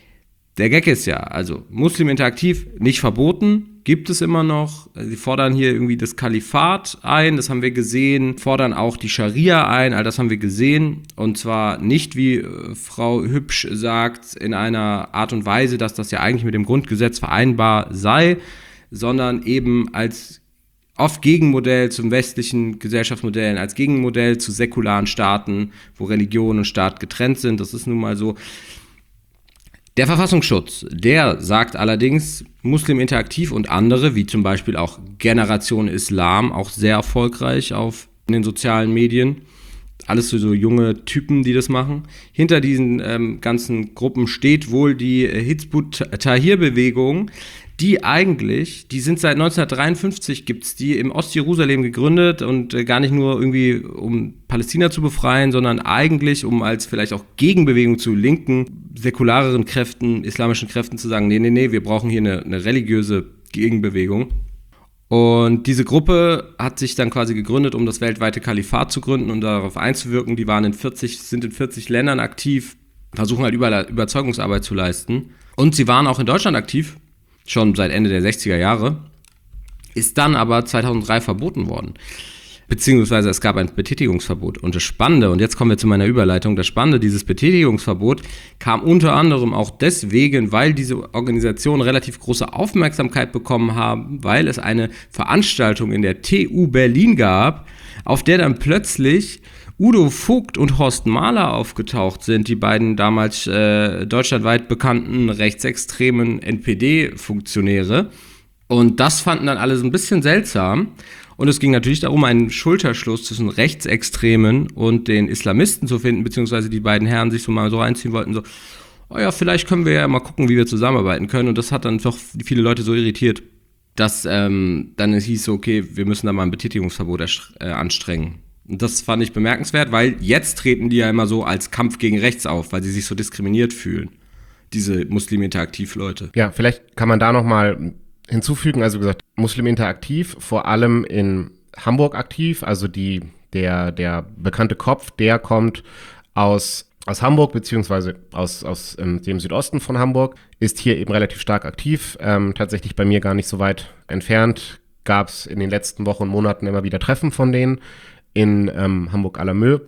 Der Gag ist ja, also Muslim Interaktiv nicht verboten, gibt es immer noch. Sie fordern hier irgendwie das Kalifat ein, das haben wir gesehen, fordern auch die Scharia ein, all das haben wir gesehen. Und zwar nicht, wie äh, Frau Hübsch sagt, in einer Art und Weise, dass das ja eigentlich mit dem Grundgesetz vereinbar sei, sondern eben als oft Gegenmodell zum westlichen Gesellschaftsmodellen, als Gegenmodell zu säkularen Staaten, wo Religion und Staat getrennt sind. Das ist nun mal so. Der Verfassungsschutz, der sagt allerdings, Muslim Interaktiv und andere, wie zum Beispiel auch Generation Islam, auch sehr erfolgreich auf in den sozialen Medien. Alles so, so junge Typen, die das machen. Hinter diesen ähm, ganzen Gruppen steht wohl die Hizbut Tahrir-Bewegung, die eigentlich, die sind seit neunzehnhundertdreiundfünfzig, gibt's die im Ostjerusalem gegründet und äh, gar nicht nur irgendwie, um Palästina zu befreien, sondern eigentlich, um als vielleicht auch Gegenbewegung zu linken, säkulareren Kräften, islamischen Kräften zu sagen, nee, nee, nee, wir brauchen hier eine, eine religiöse Gegenbewegung. Und diese Gruppe hat sich dann quasi gegründet, um das weltweite Kalifat zu gründen und darauf einzuwirken. Die waren in vierzig, sind in vierzig Ländern aktiv, versuchen halt Über- Überzeugungsarbeit zu leisten. Und sie waren auch in Deutschland aktiv, schon seit Ende der sechziger Jahre, ist dann aber zweitausenddrei verboten worden. Beziehungsweise es gab ein Betätigungsverbot. Und das Spannende, und jetzt kommen wir zu meiner Überleitung, das Spannende, dieses Betätigungsverbot kam unter anderem auch deswegen, weil diese Organisationen relativ große Aufmerksamkeit bekommen haben, weil es eine Veranstaltung in der T U Berlin gab, auf der dann plötzlich Udo Vogt und Horst Mahler aufgetaucht sind, die beiden damals äh, deutschlandweit bekannten rechtsextremen N P D-Funktionäre. Und das fanden dann alle so ein bisschen seltsam. Und es ging natürlich darum, einen Schulterschluss zwischen Rechtsextremen und den Islamisten zu finden, beziehungsweise die beiden Herren sich so mal so reinziehen wollten, so, oh ja, vielleicht können wir ja mal gucken, wie wir zusammenarbeiten können. Und das hat dann doch viele Leute so irritiert, dass ähm, dann es hieß, okay, wir müssen da mal ein Betätigungsverbot erst, äh, anstrengen. Und das fand ich bemerkenswert, weil jetzt treten die ja immer so als Kampf gegen rechts auf, weil sie sich so diskriminiert fühlen, diese Muslim Interaktiv-Leute. Ja, vielleicht kann man da nochmal hinzufügen, also gesagt, Muslim Interaktiv, vor allem in Hamburg aktiv, also die, der, der bekannte Kopf, der kommt aus, aus Hamburg, beziehungsweise aus, aus ähm, dem Südosten von Hamburg, ist hier eben relativ stark aktiv, ähm, tatsächlich bei mir gar nicht so weit entfernt, gab es in den letzten Wochen und Monaten immer wieder Treffen von denen in ähm, Hamburg-Allermöh,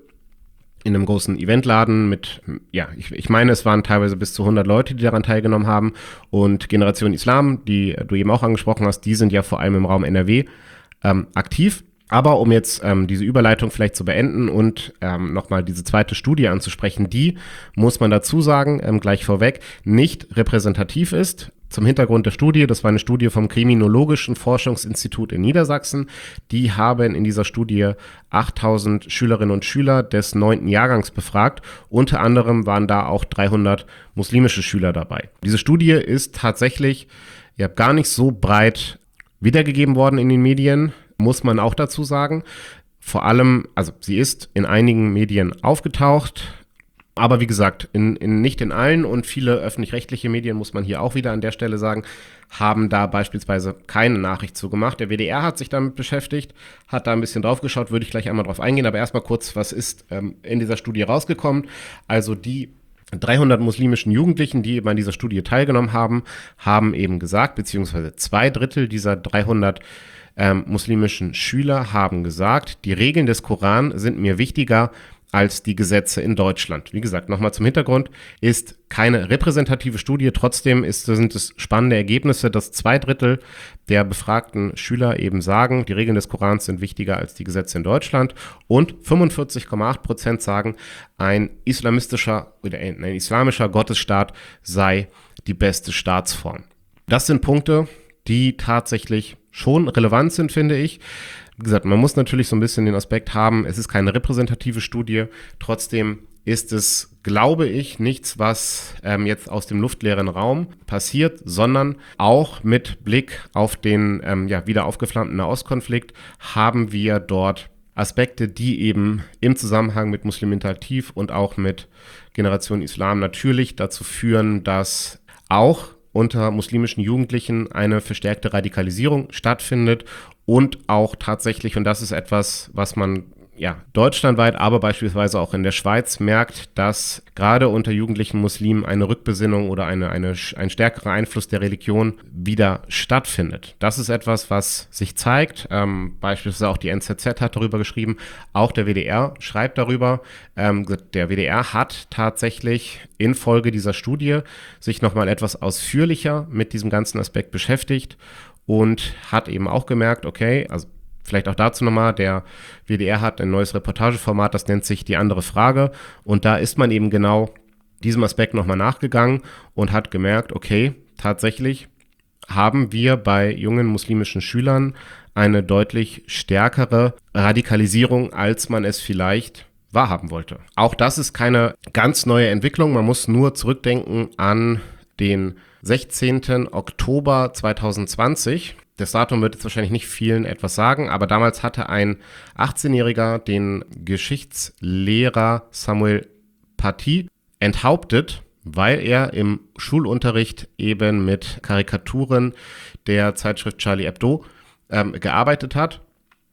in einem großen Eventladen mit, ja, ich, ich meine, es waren teilweise bis zu hundert Leute, die daran teilgenommen haben. Und Generation Islam, die du eben auch angesprochen hast, die sind ja vor allem im Raum N R W ähm, aktiv. Aber um jetzt ähm, diese Überleitung vielleicht zu beenden und ähm, nochmal diese zweite Studie anzusprechen, die, muss man dazu sagen, ähm, gleich vorweg, nicht repräsentativ ist. Zum Hintergrund der Studie, das war eine Studie vom Kriminologischen Forschungsinstitut in Niedersachsen. Die haben in dieser Studie achttausend Schülerinnen und Schüler des neunten Jahrgangs befragt. Unter anderem waren da auch dreihundert muslimische Schüler dabei. Diese Studie ist tatsächlich ja, gar nicht so breit wiedergegeben worden in den Medien, muss man auch dazu sagen. Vor allem, also sie ist in einigen Medien aufgetaucht, aber wie gesagt, in, in, nicht in allen, und viele öffentlich-rechtliche Medien, muss man hier auch wieder an der Stelle sagen, haben da beispielsweise keine Nachricht zu gemacht. Der W D R hat sich damit beschäftigt, hat da ein bisschen drauf geschaut, würde ich gleich einmal drauf eingehen, aber erstmal kurz, was ist ähm, in dieser Studie rausgekommen? Also die dreihundert muslimischen Jugendlichen, die eben an dieser Studie teilgenommen haben, haben eben gesagt, beziehungsweise zwei Drittel dieser dreihundert ähm, muslimischen Schüler haben gesagt, die Regeln des Koran sind mir wichtiger als die Gesetze in Deutschland. Wie gesagt, nochmal zum Hintergrund, ist keine repräsentative Studie, trotzdem ist, sind es spannende Ergebnisse, dass zwei Drittel der befragten Schüler eben sagen, die Regeln des Korans sind wichtiger als die Gesetze in Deutschland, und fünfundvierzig Komma acht Prozent sagen, ein islamistischer oder ein islamischer Gottesstaat sei die beste Staatsform. Das sind Punkte, die tatsächlich schon relevant sind, finde ich. Wie gesagt, man muss natürlich so ein bisschen den Aspekt haben, es ist keine repräsentative Studie, trotzdem ist es, glaube ich, nichts, was ähm, jetzt aus dem luftleeren Raum passiert, sondern auch mit Blick auf den ähm, ja, wieder aufgeflammten Nahostkonflikt haben wir dort Aspekte, die eben im Zusammenhang mit Muslim Interaktiv und auch mit Generation Islam natürlich dazu führen, dass auch unter muslimischen Jugendlichen eine verstärkte Radikalisierung stattfindet und auch tatsächlich, und das ist etwas, was man ja deutschlandweit, aber beispielsweise auch in der Schweiz merkt, dass gerade unter jugendlichen Muslimen eine Rückbesinnung oder eine, eine, ein stärkerer Einfluss der Religion wieder stattfindet. Das ist etwas, was sich zeigt. Ähm, beispielsweise auch die N Z Z hat darüber geschrieben, auch der W D R schreibt darüber. Ähm, der W D R hat tatsächlich infolge dieser Studie sich nochmal etwas ausführlicher mit diesem ganzen Aspekt beschäftigt und hat eben auch gemerkt, okay, also vielleicht auch dazu nochmal, der W D R hat ein neues Reportageformat, das nennt sich Die andere Frage, und da ist man eben genau diesem Aspekt nochmal nachgegangen und hat gemerkt, okay, tatsächlich haben wir bei jungen muslimischen Schülern eine deutlich stärkere Radikalisierung, als man es vielleicht wahrhaben wollte. Auch das ist keine ganz neue Entwicklung, man muss nur zurückdenken an den sechzehnten Oktober zweitausendzwanzig. Das Datum wird jetzt wahrscheinlich nicht vielen etwas sagen, aber damals hatte ein achtzehnjähriger den Geschichtslehrer Samuel Paty enthauptet, weil er im Schulunterricht eben mit Karikaturen der Zeitschrift Charlie Hebdo ähm, gearbeitet hat.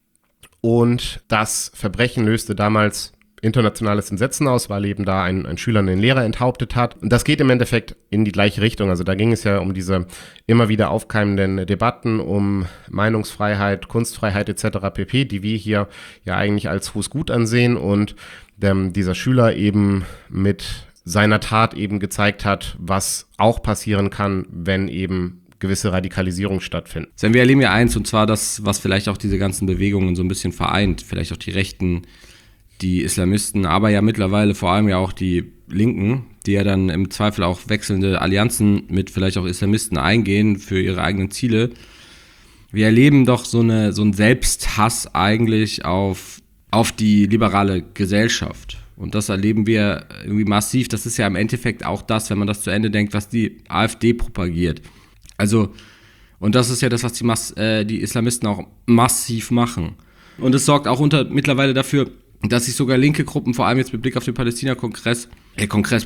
Und das Verbrechen löste damals internationales Entsetzen aus, weil eben da ein, ein Schüler einen Lehrer enthauptet hat. Und das geht im Endeffekt in die gleiche Richtung. Also da ging es ja um diese immer wieder aufkeimenden Debatten um Meinungsfreiheit, Kunstfreiheit et cetera pp., die wir hier ja eigentlich als hohes Gut ansehen, und ähm, dieser Schüler eben mit seiner Tat eben gezeigt hat, was auch passieren kann, wenn eben gewisse Radikalisierung stattfinden. Denn wir erleben ja eins, und zwar das, was vielleicht auch diese ganzen Bewegungen so ein bisschen vereint, vielleicht auch die Rechten, die Islamisten, aber ja mittlerweile vor allem ja auch die Linken, die ja dann im Zweifel auch wechselnde Allianzen mit vielleicht auch Islamisten eingehen für ihre eigenen Ziele. wir erleben doch so, eine, so einen Selbsthass eigentlich auf, auf die liberale Gesellschaft. Und das erleben wir irgendwie massiv. Das ist ja im Endeffekt auch das, wenn man das zu Ende denkt, was die AfD propagiert. Also, und das ist ja das, was die, Mas- äh, die Islamisten auch massiv machen. Und es sorgt auch unter, mittlerweile dafür, dass sich sogar linke Gruppen, vor allem jetzt mit Blick auf den Palästina-Kongress, äh,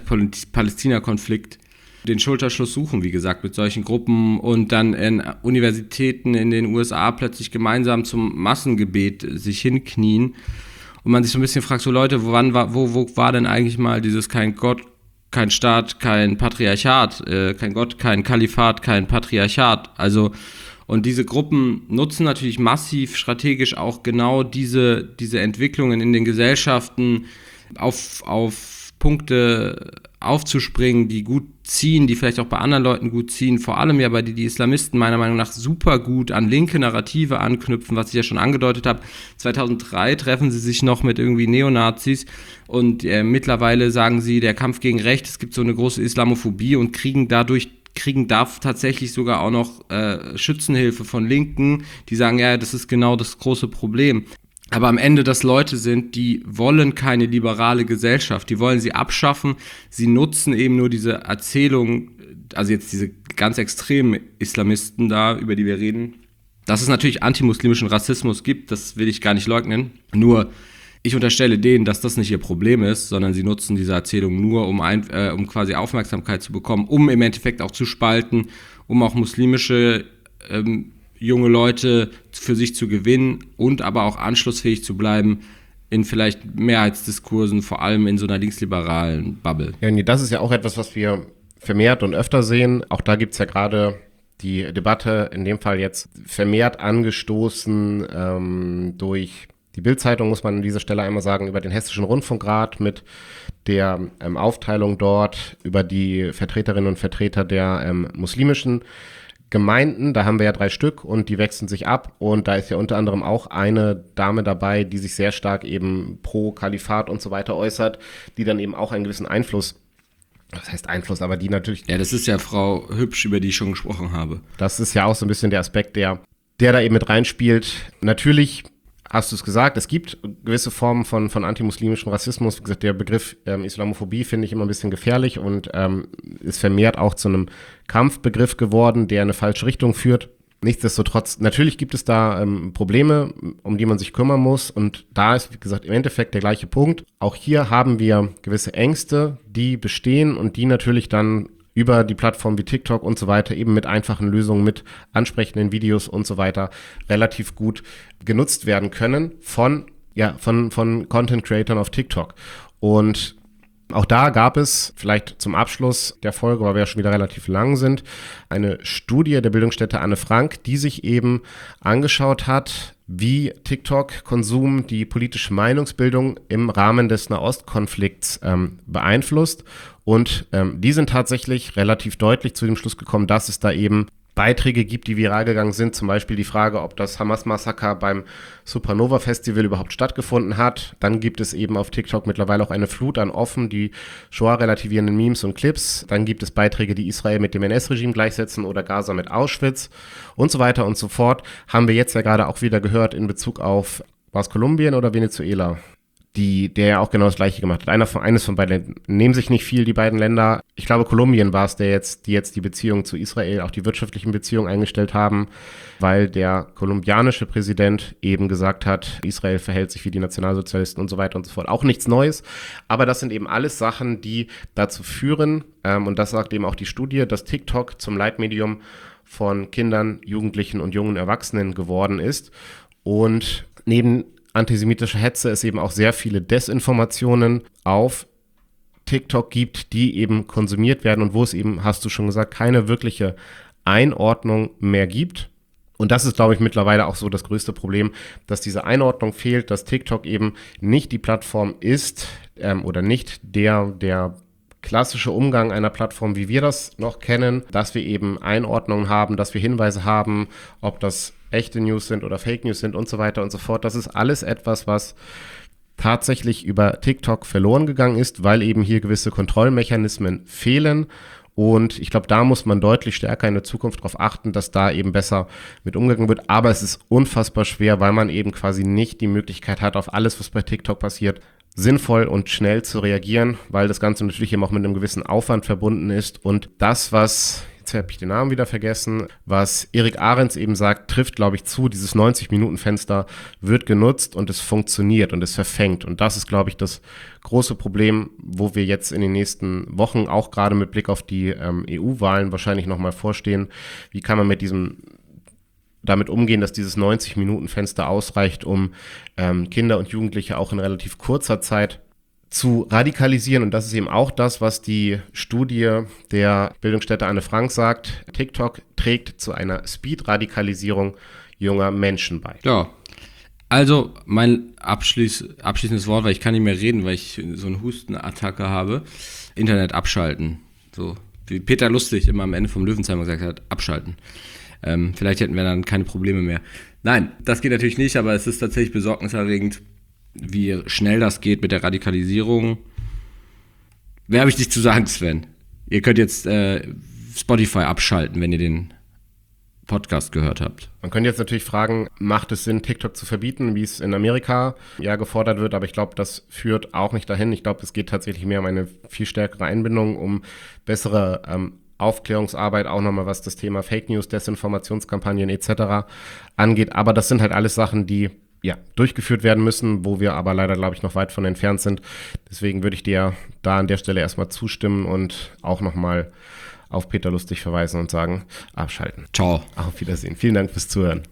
Kongress-Palästina-Konflikt, den Schulterschluss suchen, wie gesagt, mit solchen Gruppen und dann in Universitäten in den U S A plötzlich gemeinsam zum Massengebet sich hinknien und man sich so ein bisschen fragt, so Leute, wann war, wo, wo war denn eigentlich mal dieses kein Gott, kein Staat, kein Patriarchat, äh, kein Gott, kein Kalifat, kein Patriarchat, also und diese Gruppen nutzen natürlich massiv strategisch auch genau diese, diese Entwicklungen in den Gesellschaften auf, auf Punkte aufzuspringen, die gut ziehen, die vielleicht auch bei anderen Leuten gut ziehen, vor allem ja bei die, die Islamisten meiner Meinung nach super gut an linke Narrative anknüpfen, was ich ja schon angedeutet habe. zweitausenddrei treffen sie sich noch mit irgendwie Neonazis und äh, mittlerweile sagen sie, der Kampf gegen Recht, es gibt so eine große Islamophobie und kriegen dadurch kriegen darf tatsächlich sogar auch noch äh, Schützenhilfe von Linken, die sagen, ja, das ist genau das große Problem. Aber am Ende das Leute sind, die wollen keine liberale Gesellschaft, die wollen sie abschaffen, sie nutzen eben nur diese Erzählung, also jetzt diese ganz extremen Islamisten da, über die wir reden, dass es natürlich antimuslimischen Rassismus gibt, das will ich gar nicht leugnen, nur ich unterstelle denen, dass das nicht ihr Problem ist, sondern sie nutzen diese Erzählung nur, um, ein, äh, um quasi Aufmerksamkeit zu bekommen, um im Endeffekt auch zu spalten, um auch muslimische ähm, junge Leute für sich zu gewinnen und aber auch anschlussfähig zu bleiben in vielleicht Mehrheitsdiskursen, vor allem in so einer linksliberalen Bubble. Ja, nee, das ist ja auch etwas, was wir vermehrt und öfter sehen. Auch da gibt es ja gerade die Debatte, in dem Fall jetzt vermehrt angestoßen ähm, durch die Bild-Zeitung, muss man an dieser Stelle einmal sagen, über den Hessischen Rundfunkrat mit der ähm, Aufteilung dort über die Vertreterinnen und Vertreter der ähm, muslimischen Gemeinden. Da haben wir ja drei Stück und die wechseln sich ab. Und da ist ja unter anderem auch eine Dame dabei, die sich sehr stark eben pro Kalifat und so weiter äußert, die dann eben auch einen gewissen Einfluss, was heißt Einfluss, aber die natürlich... Ja, das ist ja Frau Hübsch, über die ich schon gesprochen habe. Das ist ja auch so ein bisschen der Aspekt, der, der da eben mit reinspielt. Natürlich hast du es gesagt, es gibt gewisse Formen von, von antimuslimischem Rassismus. Wie gesagt, der Begriff ähm, Islamophobie finde ich immer ein bisschen gefährlich und ähm, ist vermehrt auch zu einem Kampfbegriff geworden, der in eine falsche Richtung führt. Nichtsdestotrotz, natürlich gibt es da ähm, Probleme, um die man sich kümmern muss. Und da ist, wie gesagt, im Endeffekt der gleiche Punkt. Auch hier haben wir gewisse Ängste, die bestehen und die natürlich dann über die Plattform wie TikTok und so weiter eben mit einfachen Lösungen, mit ansprechenden Videos und so weiter relativ gut genutzt werden können von, ja, von, von Content-Creatern auf TikTok. Und auch da gab es vielleicht zum Abschluss der Folge, weil wir ja schon wieder relativ lang sind, eine Studie der Bildungsstätte Anne Frank, die sich eben angeschaut hat, wie TikTok-Konsum die politische Meinungsbildung im Rahmen des Nahostkonflikts ähm, beeinflusst. Und ähm, die sind tatsächlich relativ deutlich zu dem Schluss gekommen, dass es da eben Beiträge gibt, die viral gegangen sind. Zum Beispiel die Frage, ob das Hamas-Massaker beim Supernova-Festival überhaupt stattgefunden hat. Dann gibt es eben auf TikTok mittlerweile auch eine Flut an offen die Shoah-relativierenden Memes und Clips. Dann gibt es Beiträge, die Israel mit dem N S-Regime gleichsetzen oder Gaza mit Auschwitz und so weiter und so fort. Haben wir jetzt ja gerade auch wieder gehört in Bezug auf, war es Kolumbien oder Venezuela? Die, der ja auch genau das Gleiche gemacht hat. Einer von, eines von beiden nehmen sich nicht viel, die beiden Länder. Ich glaube, Kolumbien war es, der jetzt, die jetzt die Beziehung zu Israel, auch die wirtschaftlichen Beziehungen eingestellt haben, weil der kolumbianische Präsident eben gesagt hat, Israel verhält sich wie die Nationalsozialisten und so weiter und so fort. Auch nichts Neues, aber das sind eben alles Sachen, die dazu führen, ähm, und das sagt eben auch die Studie, dass TikTok zum Leitmedium von Kindern, Jugendlichen und jungen Erwachsenen geworden ist. Und neben antisemitische Hetze es eben auch sehr viele Desinformationen auf TikTok gibt, die eben konsumiert werden und wo es eben, hast du schon gesagt, keine wirkliche Einordnung mehr gibt. Und das ist, glaube ich, mittlerweile auch so das größte Problem, dass diese Einordnung fehlt, dass TikTok eben nicht die Plattform ist ähm, oder nicht der, der klassische Umgang einer Plattform, wie wir das noch kennen, dass wir eben Einordnungen haben, dass wir Hinweise haben, ob das echte News sind oder Fake News sind und so weiter und so fort. Das ist alles etwas, was tatsächlich über TikTok verloren gegangen ist, weil eben hier gewisse Kontrollmechanismen fehlen Und ich glaube, da muss man deutlich stärker in der Zukunft darauf achten, dass da eben besser mit umgegangen wird. Aber es ist unfassbar schwer, weil man eben quasi nicht die Möglichkeit hat, auf alles, was bei TikTok passiert, sinnvoll und schnell zu reagieren, weil das Ganze natürlich eben auch mit einem gewissen Aufwand verbunden ist. Und das, was, jetzt habe ich den Namen wieder vergessen, was Erik Ahrens eben sagt, trifft, glaube ich, zu. Dieses neunzig-Minuten-Fenster wird genutzt und es funktioniert und es verfängt. Und das ist, glaube ich, das große Problem, wo wir jetzt in den nächsten Wochen, auch gerade mit Blick auf die ähm, E U-Wahlen, wahrscheinlich nochmal vorstehen. Wie kann man mit diesem damit umgehen, dass dieses neunzig-Minuten-Fenster ausreicht, um ähm, Kinder und Jugendliche auch in relativ kurzer Zeit zu radikalisieren. Und das ist eben auch das, was die Studie der Bildungsstätte Anne Frank sagt. TikTok trägt zu einer Speed-Radikalisierung junger Menschen bei. Ja, also mein Abschließ, abschließendes Wort, weil ich kann nicht mehr reden, weil ich so eine Hustenattacke habe. Internet abschalten. So wie Peter Lustig immer am Ende vom Löwenzahn gesagt hat, abschalten. Ähm, vielleicht hätten wir dann keine Probleme mehr. Nein, das geht natürlich nicht, aber es ist tatsächlich besorgniserregend, wie schnell das geht mit der Radikalisierung. Wer habe ich dich zu sagen, Sven? Ihr könnt jetzt äh, Spotify abschalten, wenn ihr den Podcast gehört habt. Man könnte jetzt natürlich fragen, macht es Sinn, TikTok zu verbieten, wie es in Amerika ja gefordert wird, aber ich glaube, das führt auch nicht dahin. Ich glaube, es geht tatsächlich mehr um eine viel stärkere Einbindung, um bessere ähm, Aufklärungsarbeit, auch nochmal was das Thema Fake News, Desinformationskampagnen et cetera angeht. Aber das sind halt alles Sachen, die ja durchgeführt werden müssen, wo wir aber leider, glaube ich, noch weit von entfernt sind. Deswegen würde ich dir da an der Stelle erstmal zustimmen und auch nochmal auf Peter Lustig verweisen und sagen, abschalten. Ciao. Auf Wiedersehen. Vielen Dank fürs Zuhören.